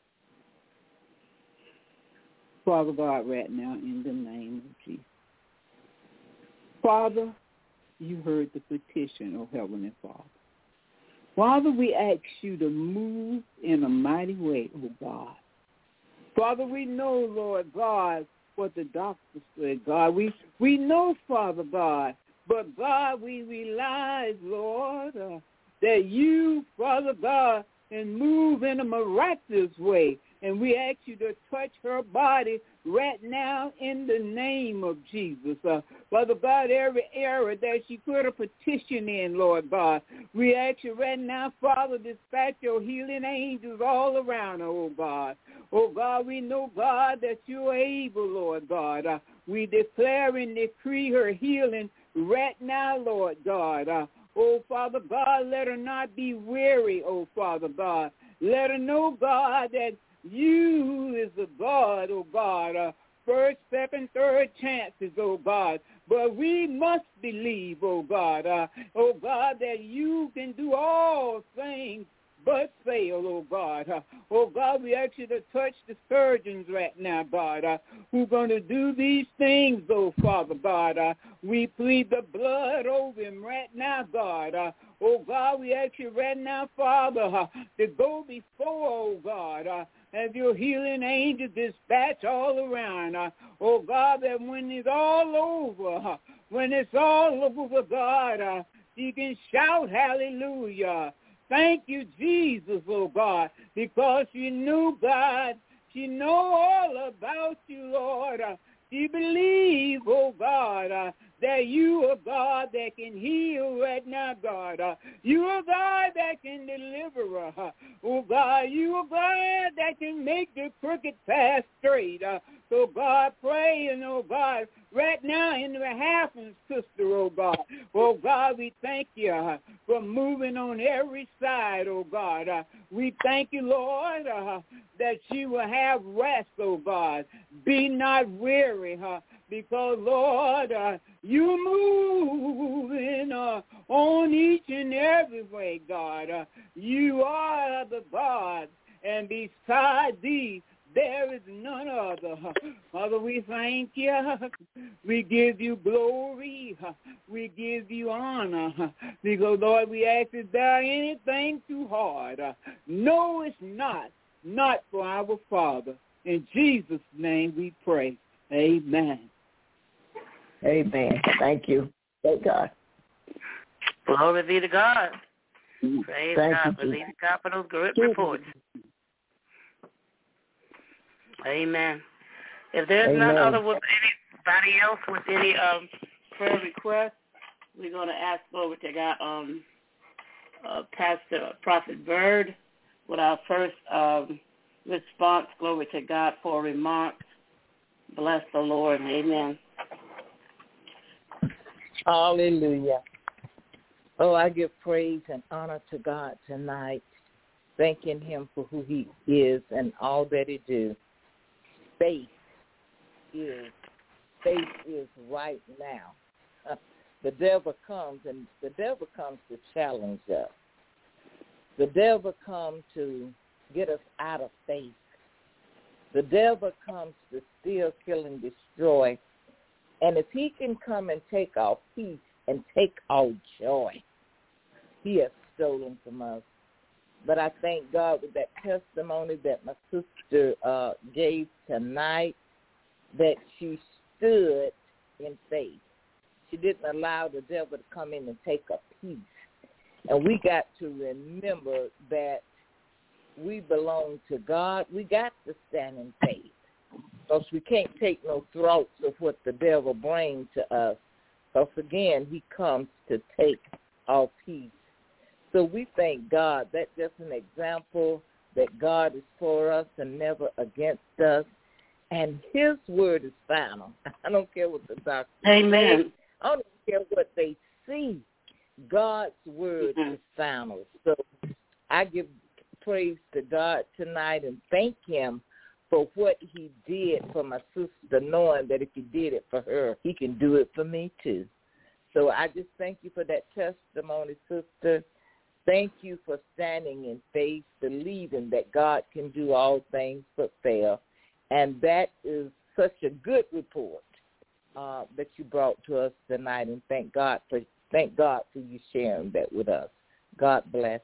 Father God, right now, in the name of Jesus. Father, you heard the petition, oh Heavenly Father. Father, we ask you to move in a mighty way, oh God. Father, we know, Lord God, what the doctors said, God. We know, Father God, but God, we realize, Lord, that you, Father God, can move in a miraculous way. And we ask you to touch her body right now in the name of Jesus. Father God, every area that she put a petition in, Lord God, we ask you right now, Father, dispatch your healing angels all around her, oh God. Oh God, we know, God, that you're able, Lord God. We declare and decree her healing right now, Lord God. Oh, Father God, let her not be weary, oh, Father God. Let her know, God, that you is the God, oh God, first, second, third chances, oh God. But we must believe, oh God, that you can do all things but fail, oh God. Oh God, we ask you to touch the surgeons right now, God, who are going to do these things, oh Father God. We plead the blood over him right now, God. Oh God, we ask you right now, Father, to go before, oh God, have your healing angels dispatch all around. Oh God, that when it's all over, God, you can shout hallelujah. Thank you, Jesus, oh God, because you knew, God, she know all about you, Lord. She believe, oh God, that you are God that can heal right now, God. You are God that can deliver. Oh God, you are God that can make the crooked path straight. So God, pray, and oh God, right now in behalf of sister, oh God. Oh God, we thank you for moving on every side, oh God. We thank you, Lord, that she will have rest, oh God. Be not weary, because, Lord, you moving on each and every way, God. You are the God, and beside thee, there is none other. Father, we thank you. We give you glory. We give you honor. Because, Lord, we ask, is there anything too hard? No, it's not for our Father. In Jesus' name we pray. Amen. Amen. Thank you. Thank God. Glory be to God. Praise Thank God. you, Believe God for those good reports. Amen. If there's none other with Anybody else with any prayer requests? We're going to ask over to God, Pastor Prophet Bird with our first response. Glory to God for remarks. Bless the Lord. Amen. Hallelujah. Oh, I give praise and honor to God tonight, thanking him for who he is and all that he do. Faith is right now. The devil comes to challenge us. The devil comes to get us out of faith. The devil comes to steal, kill, and destroy. And if he can come and take our peace and take our joy, he has stolen from us. But I thank God with that testimony that my sister gave tonight, that she stood in faith. She didn't allow the devil to come in and take a peace. And we got to remember that we belong to God. We got to stand in faith, because we can't take no thoughts of what the devil brings to us. Because, again, he comes to take our peace. So we thank God. That's just an example that God is for us and never against us. And his word is final. I don't care what the doctor Amen. says. I don't care what they see. God's word is final. So I give praise to God tonight and thank him for what he did for my sister, knowing that if he did it for her, he can do it for me too. So I just thank you for that testimony, sister. Thank you for standing in faith, believing that God can do all things but fail. And that is such a good report that you brought to us tonight. And thank God for you sharing that with us. God bless.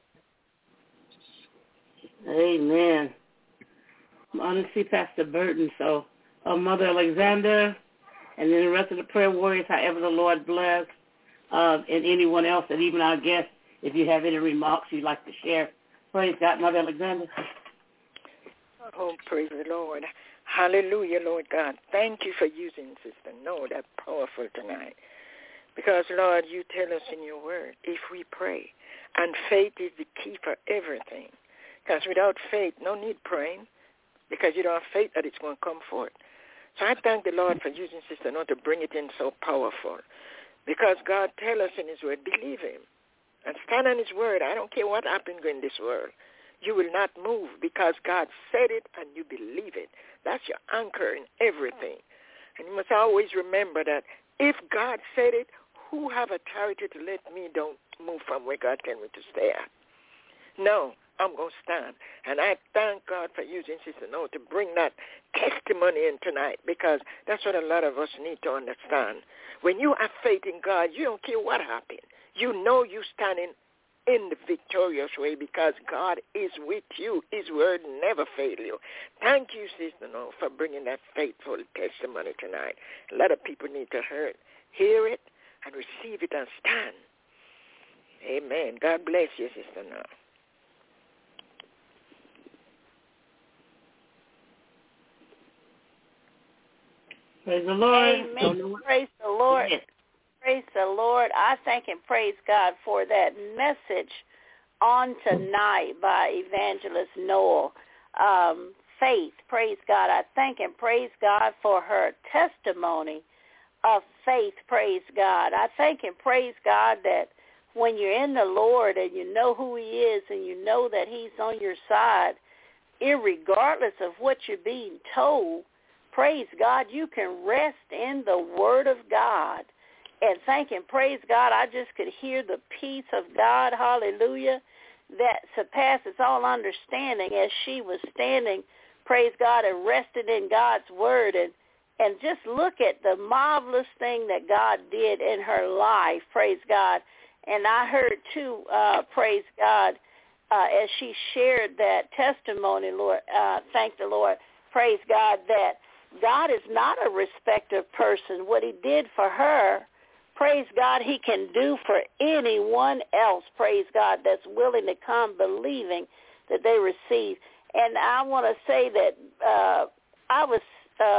Amen. I'm going to see Pastor Burton. So Mother Alexander, and then the rest of the prayer warriors, however the Lord bless, and anyone else, and even our guests, if you have any remarks you'd like to share. Praise God, Mother Alexander. Oh, praise the Lord. Hallelujah, Lord God. Thank you for using Sister Noah that powerful tonight. Because, Lord, you tell us in your word, if we pray, and faith is the key for everything. Because without faith, no need praying, because you don't have faith that it's going to come forth. So I thank the Lord for using Sister Noah to bring it in so powerful. Because God tells us in his word, believe him. And stand on his word. I don't care what happens in this world. You will not move because God said it and you believe it. That's your anchor in everything. And you must always remember that if God said it, who have authority to let me don't move from where God tells me to stay at? No, I'm going to stand. And I thank God for using Sister Noah to bring that testimony in tonight, because that's what a lot of us need to understand. When you have faith in God, you don't care what happens. You know you're standing in the victorious way because God is with you. His word never fails you. Thank you, Sister Noah, for bringing that faithful testimony tonight. A lot of people need to hear it and receive it and stand. Amen. God bless you, Sister Noah. Praise the Lord. Amen. Praise the Lord. Yes. Praise the Lord. I thank and praise God for that message on tonight by Evangelist Noel. Faith. Praise God. I thank and praise God for her testimony of faith. Praise God. I thank and praise God that when you're in the Lord and you know who he is and you know that he's on your side, irregardless of what you're being told, praise God, you can rest in the word of God. And thank and praise God, I just could hear the peace of God, hallelujah, that surpasses all understanding as she was standing, praise God, and rested in God's word. And just look at the marvelous thing that God did in her life, praise God. And I heard, too, praise God, as she shared that testimony, Lord, thank the Lord, praise God, that God is not a respecter of person. What he did for her, praise God, he can do for anyone else, praise God, that's willing to come believing that they receive. And I want to say that I was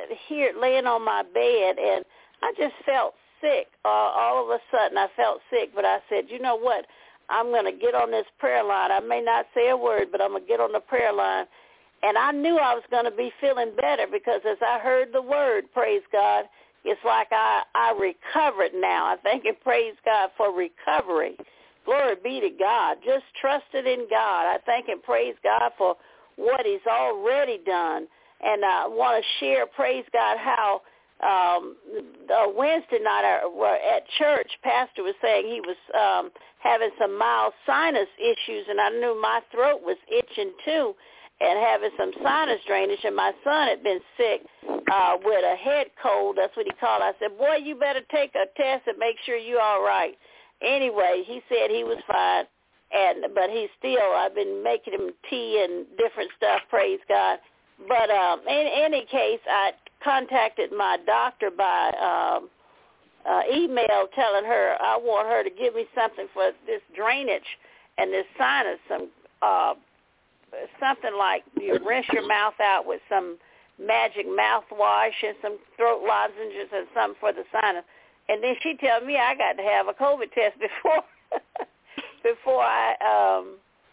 here laying on my bed, and I just felt sick. All of a sudden, I felt sick, but I said, you know what? I'm going to get on this prayer line. I may not say a word, but I'm going to get on the prayer line. And I knew I was going to be feeling better because as I heard the word, praise God, it's like I recovered now. I thank and praise God for recovery. Glory be to God. Just trusted in God. I thank and praise God for what he's already done. And I want to share, praise God, how Wednesday night at church, Pastor was saying he was having some mild sinus issues, and I knew my throat was itching too and having some sinus drainage, and my son had been sick with a head cold. That's what he called it. I said, boy, you better take a test and make sure you're all right. Anyway, he said he was fine, but he's still, I've been making him tea and different stuff, praise God. But in any case, I contacted my doctor by email telling her I want her to give me something for this drainage and this sinus, something like you rinse your mouth out with some magic mouthwash and some throat lozenges and something for the sinus. And then she tells me I got to have a COVID test before I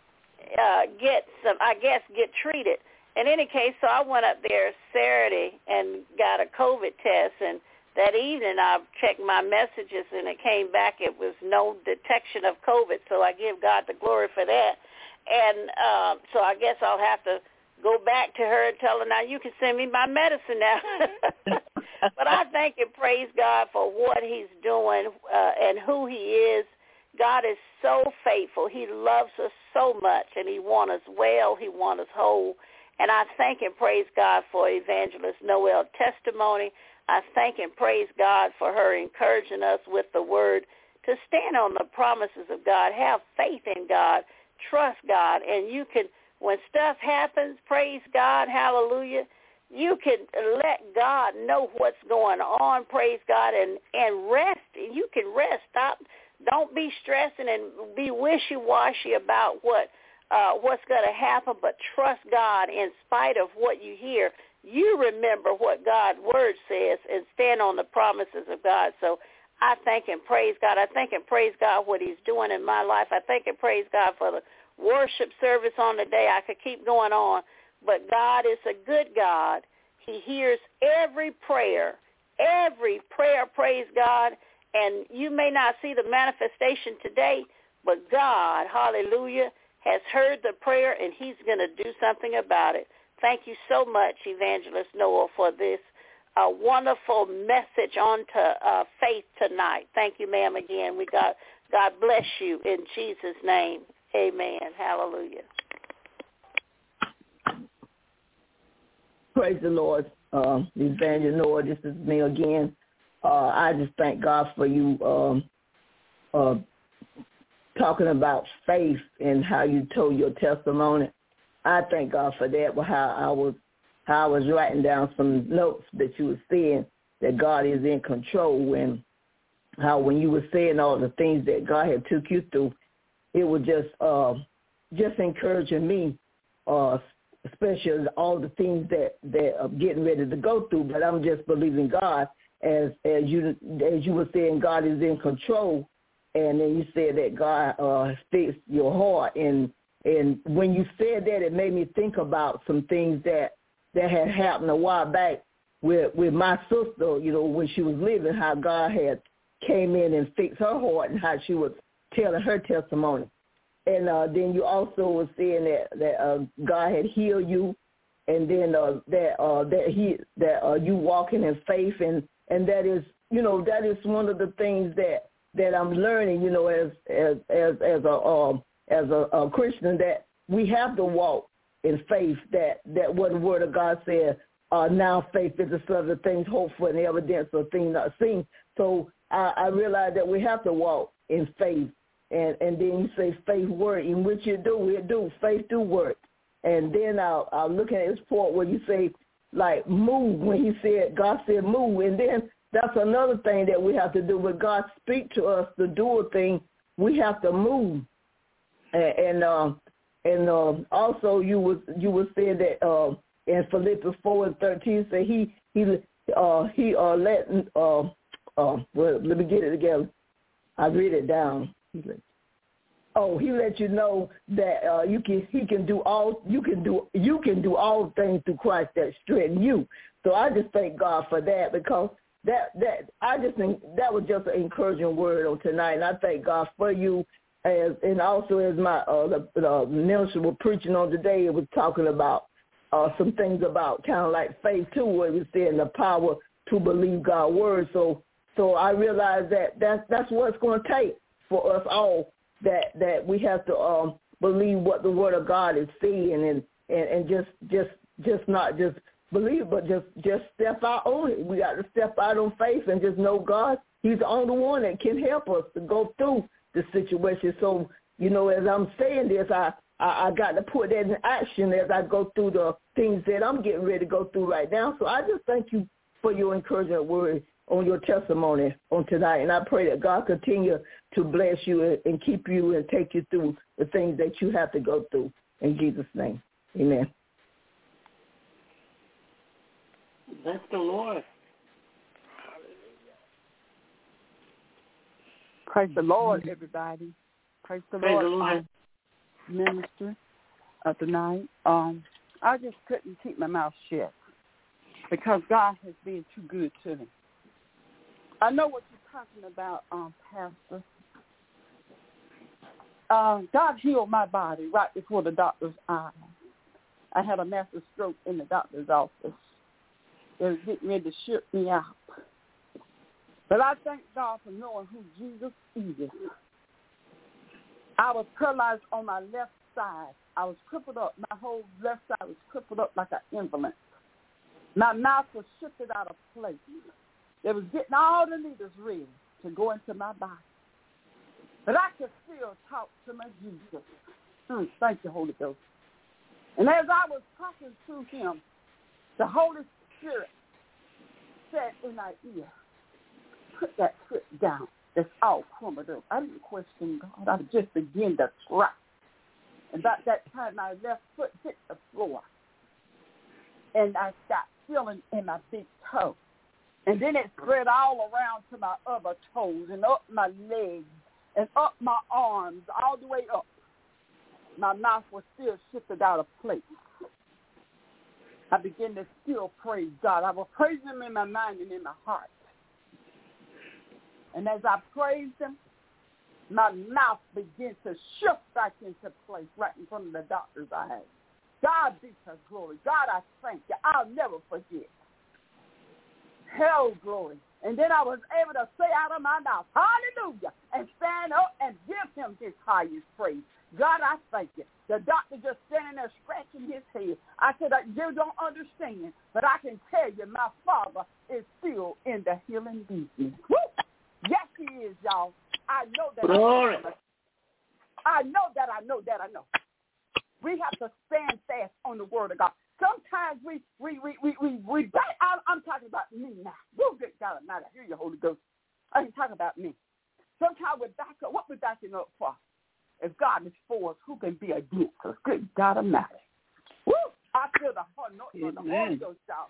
get treated. In any case, so I went up there Saturday and got a COVID test, and that evening I checked my messages, and it came back. It was no detection of COVID, so I give God the glory for that. And so I guess I'll have to go back to her and tell her, now you can send me my medicine now. But I thank and praise God for what he's doing and who he is. God is so faithful. He loves us so much, and he wants us well. He wants us whole. And I thank and praise God for Evangelist Noel's testimony. I thank and praise God for her encouraging us with the word to stand on the promises of God, have faith in God, trust God, and you can, when stuff happens, praise God, hallelujah, you can let God know what's going on, praise God, and rest. You can rest. Stop. Don't be stressing and be wishy-washy about what's going to happen, but trust God in spite of what you hear. You remember what God's word says and stand on the promises of God. So I thank and praise God. I thank and praise God what he's doing in my life. I thank and praise God for the worship service on the day. I could keep going on, but God is a good God. He hears every prayer, praise God. And you may not see the manifestation today, but God, hallelujah, has heard the prayer, and he's going to do something about it. Thank you so much, Evangelist Noel, for this wonderful message on to faith tonight. Thank you, ma'am, again. God bless you in Jesus' name. Amen. Hallelujah. Praise the Lord, Evangelist Noel. This is me again. I just thank God for you talking about faith and how you told your testimony. I thank God for that. How I was writing down some notes that you were saying that God is in control, and how when you were saying all the things that God had took you through, it was just encouraging me, especially all the things that I'm getting ready to go through. But I'm just believing God, as you were saying, God is in control. And then you said that God fixed your heart, and when you said that, it made me think about some things that had happened a while back with my sister. You know, when she was living, how God had came in and fixed her heart, and how she was telling her testimony. And then you also were saying that God had healed you, and then that you walking in faith, and that is, you know, that is one of the things that I'm learning, you know, as a Christian, that we have to walk in faith, that what the Word of God said, now faith is the substance of things hoped for and the evidence of things not seen. So I realize that we have to walk in faith, and then you say faith work, in which it do, faith do work. And then I'll look at this part where you say, like, move, when God said move, and then that's another thing that we have to do. When God speak to us to do a thing, we have to move. And also you were saying that in Philippians 4:13 say he let let me get it together. I read it down. He let you know that you can do all things through Christ that strengthens you. So I just thank God for that, because that I just think that was just an encouraging word on tonight, and I thank God for you. And also as my the minister was preaching on today, it was talking about some things about kind of like faith too, where it was saying the power to believe God's word. So I realized that's what it's going to take for us all, that we have to believe what the word of God is saying, and just not just believe, but just step out on it. We got to step out on faith and just know God. He's the only one that can help us to go through the situation. So, as I'm saying this, I got to put that in action as I go through the things that I'm getting ready to go through right now. So I just thank you for your encouragement word on your testimony on tonight. And I pray that God continue to bless you and keep you and take you through the things that you have to go through. In Jesus' name, amen. Bless the Lord. Praise the Lord, everybody. Praise the Lord. Minister of tonight. I just couldn't keep my mouth shut because God has been too good to me. I know what you're talking about, Pastor. God healed my body right before the doctor's eyes. I had a massive stroke in the doctor's office. They were getting ready to ship me out. But I thank God for knowing who Jesus is. I was paralyzed on my left side. I was crippled up. My whole left side was crippled up like an invalid. My mouth was shifted out of place. They was getting all the needles ready to go into my body. But I could still talk to my Jesus. Thank you, Holy Ghost. And as I was talking to him, the Holy Spirit said in my ear, put that foot down. It's all crumbled up. I didn't question God. I just began to try. And about that time, my left foot hit the floor. And I got feeling in my big toe. And then it spread all around to my other toes and up my legs and up my arms, all the way up. My mouth was still shifted out of place. I began to still praise God. I was praising him in my mind and in my heart. And as I praised him, my mouth began to shift back into place right in front of the doctor's eyes. God be to glory. God, I thank you. I'll never forget. Hell glory. And then I was able to say out of my mouth, hallelujah, and stand up and give him his highest praise. God, I thank you. The doctor just standing there scratching his head. I said, you don't understand, but I can tell you my Father is still in the healing business. Woo! Yes, he is, y'all. I know that. I know. We have to stand fast on the word of God. Sometimes we back. I'm talking about me now. Woo, good God Almighty. I hear you, Holy Ghost. I ain't talking about me. Sometimes we back up. What we backing up for? If God is for us, who can be against us? Good God Almighty. Woo! I feel the anointing of the Holy Ghost, y'all.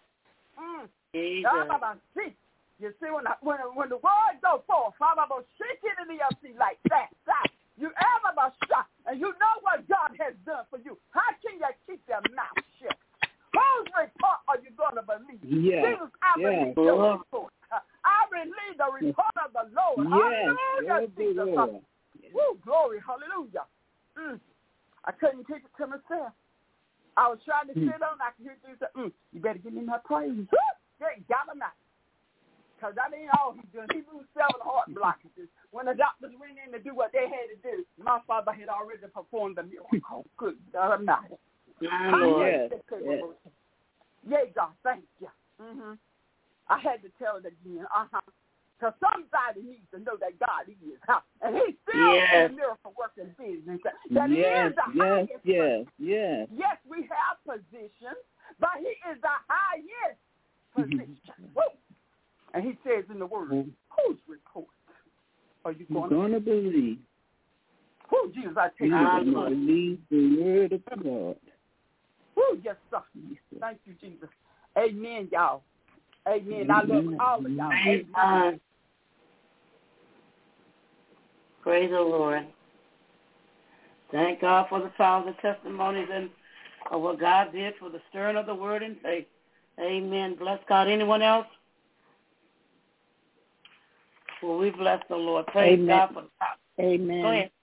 You see, when the word goes forth, shake it in the like that. You ever shot, and you know what God has done for you. How can you keep your mouth shut? Whose report are you going to believe? Yes. Jesus, I believe your report. I believe the report of the Lord. Hallelujah, Jesus. Woo, glory, hallelujah. I couldn't keep it to myself. I was trying to sit on. I could hear Jesus say, you better give me my praise. Good God Almighty. Because I mean, all he's doing, he moved 7 heart blockages. When the doctors went in to do what they had to do, my Father had already performed the miracle. Good God Almighty. Yes. Yay, God, thank you. I had to tell it again. Because somebody needs to know that God is. And he's still in the miracle working business. That he is the highest person. Yes, we have position, but he is the highest position. And he says in the word, whose report are you going to believe? Who, Jesus, I tell you. Believe the word of God. Who, yes, sir. Thank you, Jesus. Amen, y'all. Amen. I love all of y'all. Amen. Praise the Lord. Thank God for the power of the testimonies and of what God did for the stirring of the word in faith. Amen. Bless God. Anyone else? Well, we bless the Lord. Praise Amen. God for the power. Amen. Go ahead.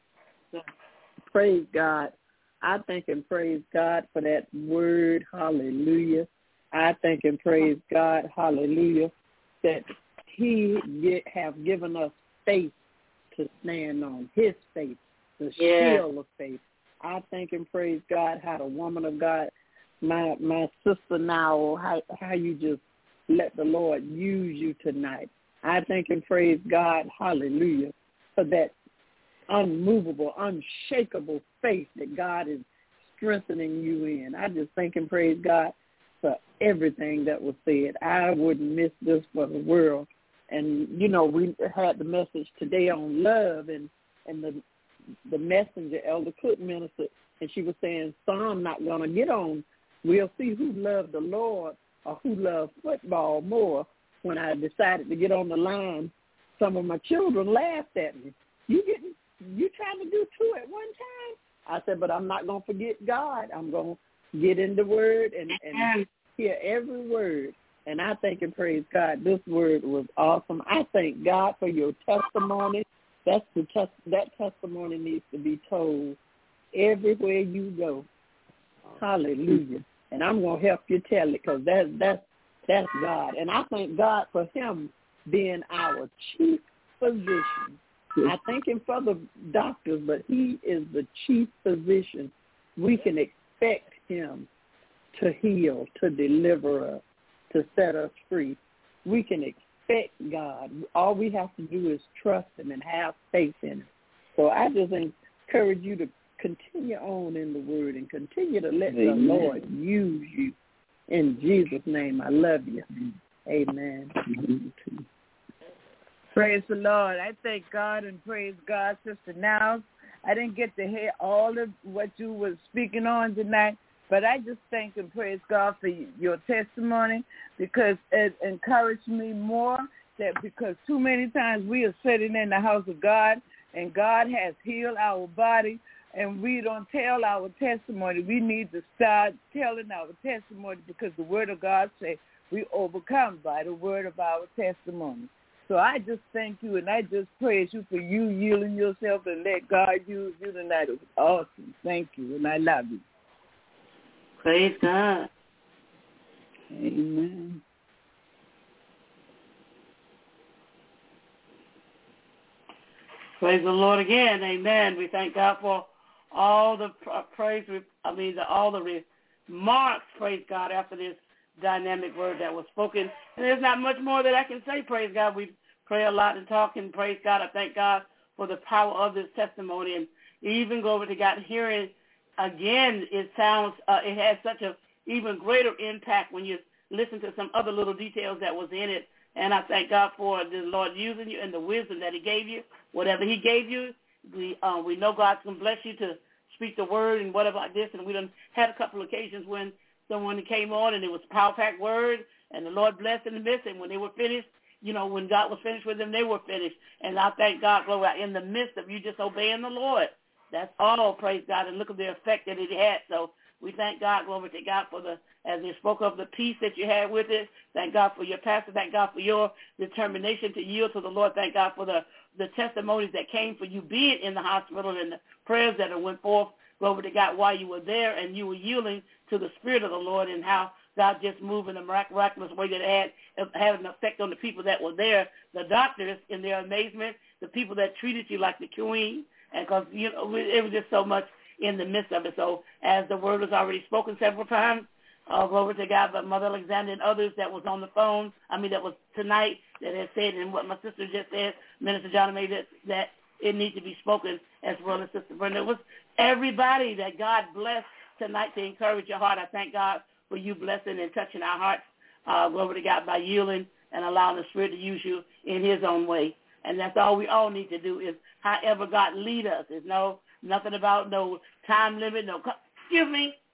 Praise God. I thank and praise God for that word. Hallelujah. I thank and praise God. Hallelujah. That he have given us faith to stand on, his faith, the shield of faith. I thank and praise God how the woman of God, my sister now, how you just let the Lord use you tonight. I thank and praise God, hallelujah, for that unmovable, unshakable faith that God is strengthening you in. I just thank and praise God for everything that was said. I wouldn't miss this for the world. And, you know, we had the message today on love, and the messenger, Elder Cook, ministered, and she was saying, so I'm not going to get on. We'll see who loved the Lord or who loved football more. When I decided to get on the line, some of my children laughed at me. You trying to do two at one time? I said, but I'm not going to forget God. I'm going to get in the word and hear every word. And I thank and praise God. This word was awesome. I thank God for your testimony. That testimony needs to be told everywhere you go. Hallelujah. And I'm going to help you tell it because that's God. And I thank God for him being our chief physician. I thank him for the doctors, but he is the chief physician. We can expect him to heal, to deliver us, to set us free. We can expect God. All we have to do is trust him and have faith in him. So I just encourage you to continue on in the word and continue to let the Lord use you. In Jesus' name, I love you. Amen. Praise the Lord. I thank God and praise God, Sister Niles. I didn't get to hear all of what you were speaking on tonight, but I just thank and praise God for your testimony because it encouraged me more that because too many times we are sitting in the house of God and God has healed our body and we don't tell our testimony. We need to start telling our testimony because the word of God says we overcome by the word of our testimony. So I just thank you and I just praise you for you yielding yourself and let God use you tonight. It was awesome. Thank you, and I love you. Praise God. Amen. Praise the Lord again. Amen. We thank God for all the all the remarks, praise God, after this dynamic word that was spoken. And there's not much more that I can say, praise God. We pray a lot and talk, and praise God. I thank God for the power of this testimony. And even glory to God, hearing again, it sounds, it has such a even greater impact when you listen to some other little details that was in it. And I thank God for the Lord using you and the wisdom that he gave you. Whatever he gave you, we know God's going to bless you to speak the word and whatever like this. And we done had a couple of occasions when someone came on and it was a power-packed word, and the Lord blessed in the midst. And when they were finished, you know, when God was finished with them, they were finished. And I thank God, glory, in the midst of you just obeying the Lord. That's all, praise God, and look at the effect that it had. So we thank God, glory to God, for as they spoke of the peace that you had with it. Thank God for your pastor. Thank God for your determination to yield to the Lord. Thank God for the testimonies that came for you being in the hospital and the prayers that went forth, glory to God, while you were there and you were yielding to the Spirit of the Lord, and how God just moved in a miraculous way that had an effect on the people that were there, the doctors in their amazement, the people that treated you like the queen, and because, you know, it was just so much in the midst of it. So as the word was already spoken several times, glory to God, but Mother Alexander and others that was on the phone, that was tonight, that had said, and what my sister just said, Minister John made that it needs to be spoken, as well as Sister Brenda. It was everybody that God blessed tonight to encourage your heart. I thank God for you blessing and touching our hearts, glory to God, by yielding and allowing the Spirit to use you in his own way. And that's all we all need to do is however God lead us. There's nothing about no time limit, excuse me,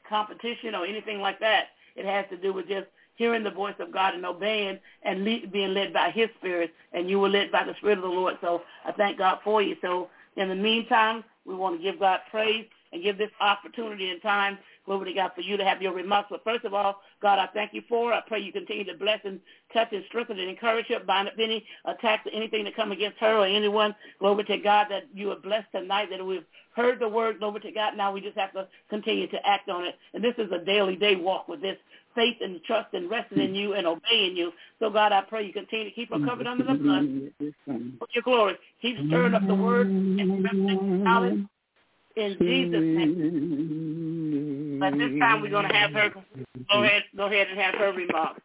competition or anything like that. It has to do with just hearing the voice of God and obeying and being led by his Spirit, and you were led by the Spirit of the Lord. So I thank God for you. So in the meantime, we want to give God praise and give this opportunity and time, glory to God, for you to have your remarks. But first of all, God, I thank you for it. I pray you continue to bless and touch and strengthen and encourage her, bind up any attacks or anything that come against her or anyone. Glory to God that you are blessed tonight, that we've heard the word. Glory to God. Now we just have to continue to act on it. And this is a daily day walk with this faith and trust and resting in you and obeying you. So, God, I pray you continue to keep her covered under the blood for your glory. Keep stirring up the word and knowledge in Jesus' name. But this time we're going to have her go ahead and have her remarks.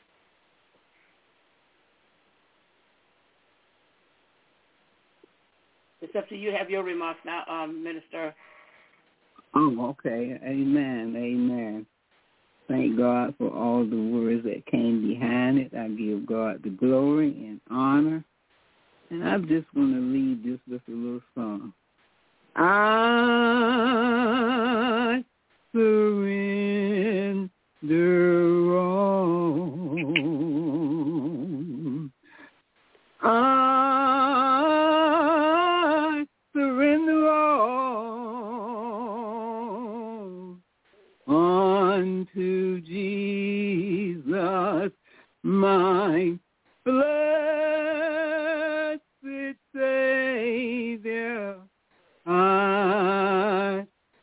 It's up to you. Have your remarks now, Minister. Oh, okay. Amen. Amen. Thank God for all the words that came behind it. I give God the glory and honor. And I'm just going to lead this with a little song. I surrender all. I surrender all unto Jesus, my blessed Savior. I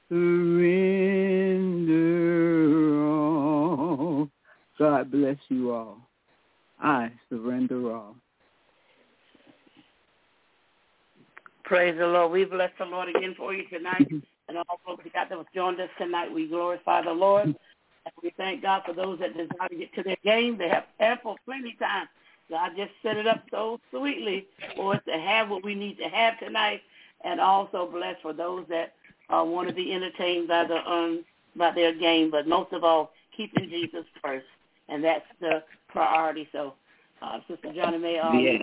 surrender all. God bless you all. I surrender all. Praise the Lord. We bless the Lord again for you tonight. And all folks that have joined us tonight, we glorify the Lord. And we thank God for those that desire to get to their game. They have ample, plenty time. God just set it up so sweetly for us to have what we need to have tonight. And also bless for those that want to be entertained by their game. But most of all, keeping Jesus first. And that's the priority. So, Sister Johnny May,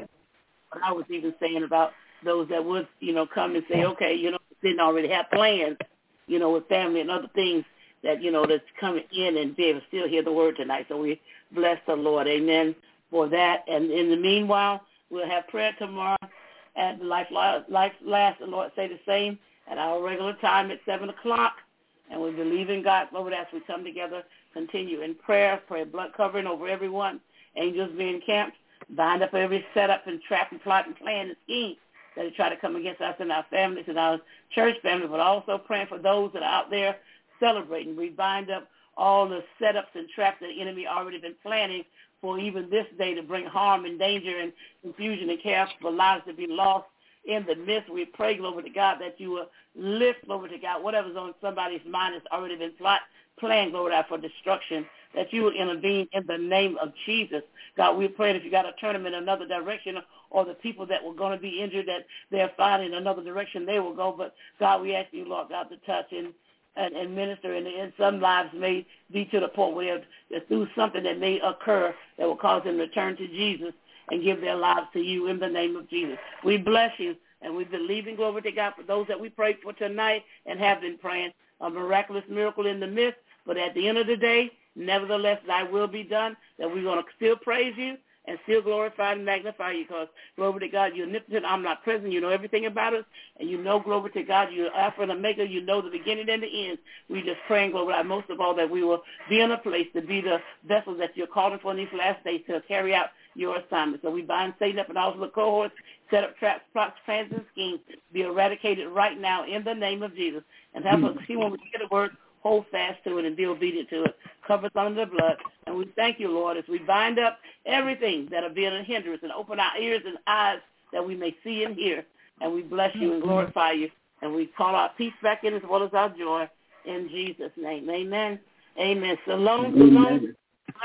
what I was even saying about those that would, come and say, okay, didn't already have plans, with family and other things that, that's coming in and be able to still hear the word tonight. So we bless the Lord. Amen for that. And in the meanwhile, we'll have prayer tomorrow at Life Last, the Lord say the same, at our regular time at 7 o'clock. And we believe in God, Lord, as we come together, continue in prayer, pray blood covering over everyone, angels being camped, bind up every setup and trap and plot and plan and scheme that try to come against us and our families and our church family, but also praying for those that are out there celebrating. We bind up all the setups and traps that the enemy already been planning for even this day to bring harm and danger and confusion and chaos for lives to be lost in the midst. We pray, glory to God, that you will lift, glory to God, whatever's on somebody's mind has already been planned, glory to God, for destruction, that you will intervene in the name of Jesus. God, we pray that if you got to turn them in another direction, or the people that were going to be injured, that they're finding another direction they will go. But, God, we ask you, Lord God, to touch and minister. And some lives may be to the point where they're through something that may occur that will cause them to turn to Jesus and give their lives to you in the name of Jesus. We bless you, and we believe in, glory to God, for those that we prayed for tonight and have been praying, a miraculous miracle in the midst. But at the end of the day, nevertheless, thy will be done, that we're going to still praise you and still glorify and magnify you, because, glory to God, you're omnipotent, I'm not present. You know everything about us, and you know, glory to God, you're Alpha and Omega. You know the beginning and the end. We just praying, glory to God, most of all, that we will be in a place to be the vessels that you're calling for in these last days to carry out your assignment. So we bind Satan up and all the cohorts, set up traps, plots, plans, and schemes, be eradicated right now in the name of Jesus. And help us see when we get the word, hold fast to it and be obedient to it. Cover us under the blood. And we thank you, Lord, as we bind up everything that are being a hindrance and open our ears and eyes that we may see and hear. And we bless you and glorify you. And we call our peace back in as well as our joy in Jesus' name. Amen. Amen. Shalom, shalom.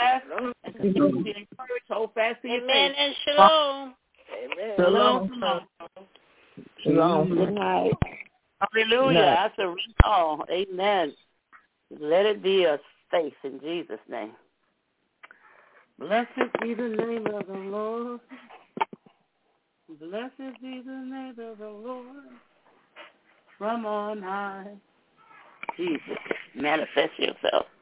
And continue to be encouraged. Hold fast to your faith. Amen and shalom. Amen. Shalom, shalom. Shalom. Good night. Hallelujah. I surrender all. Amen. Let it be a faith in Jesus' name. Blessed be the name of the Lord. Blessed be the name of the Lord from on high. Jesus. manifest yourself.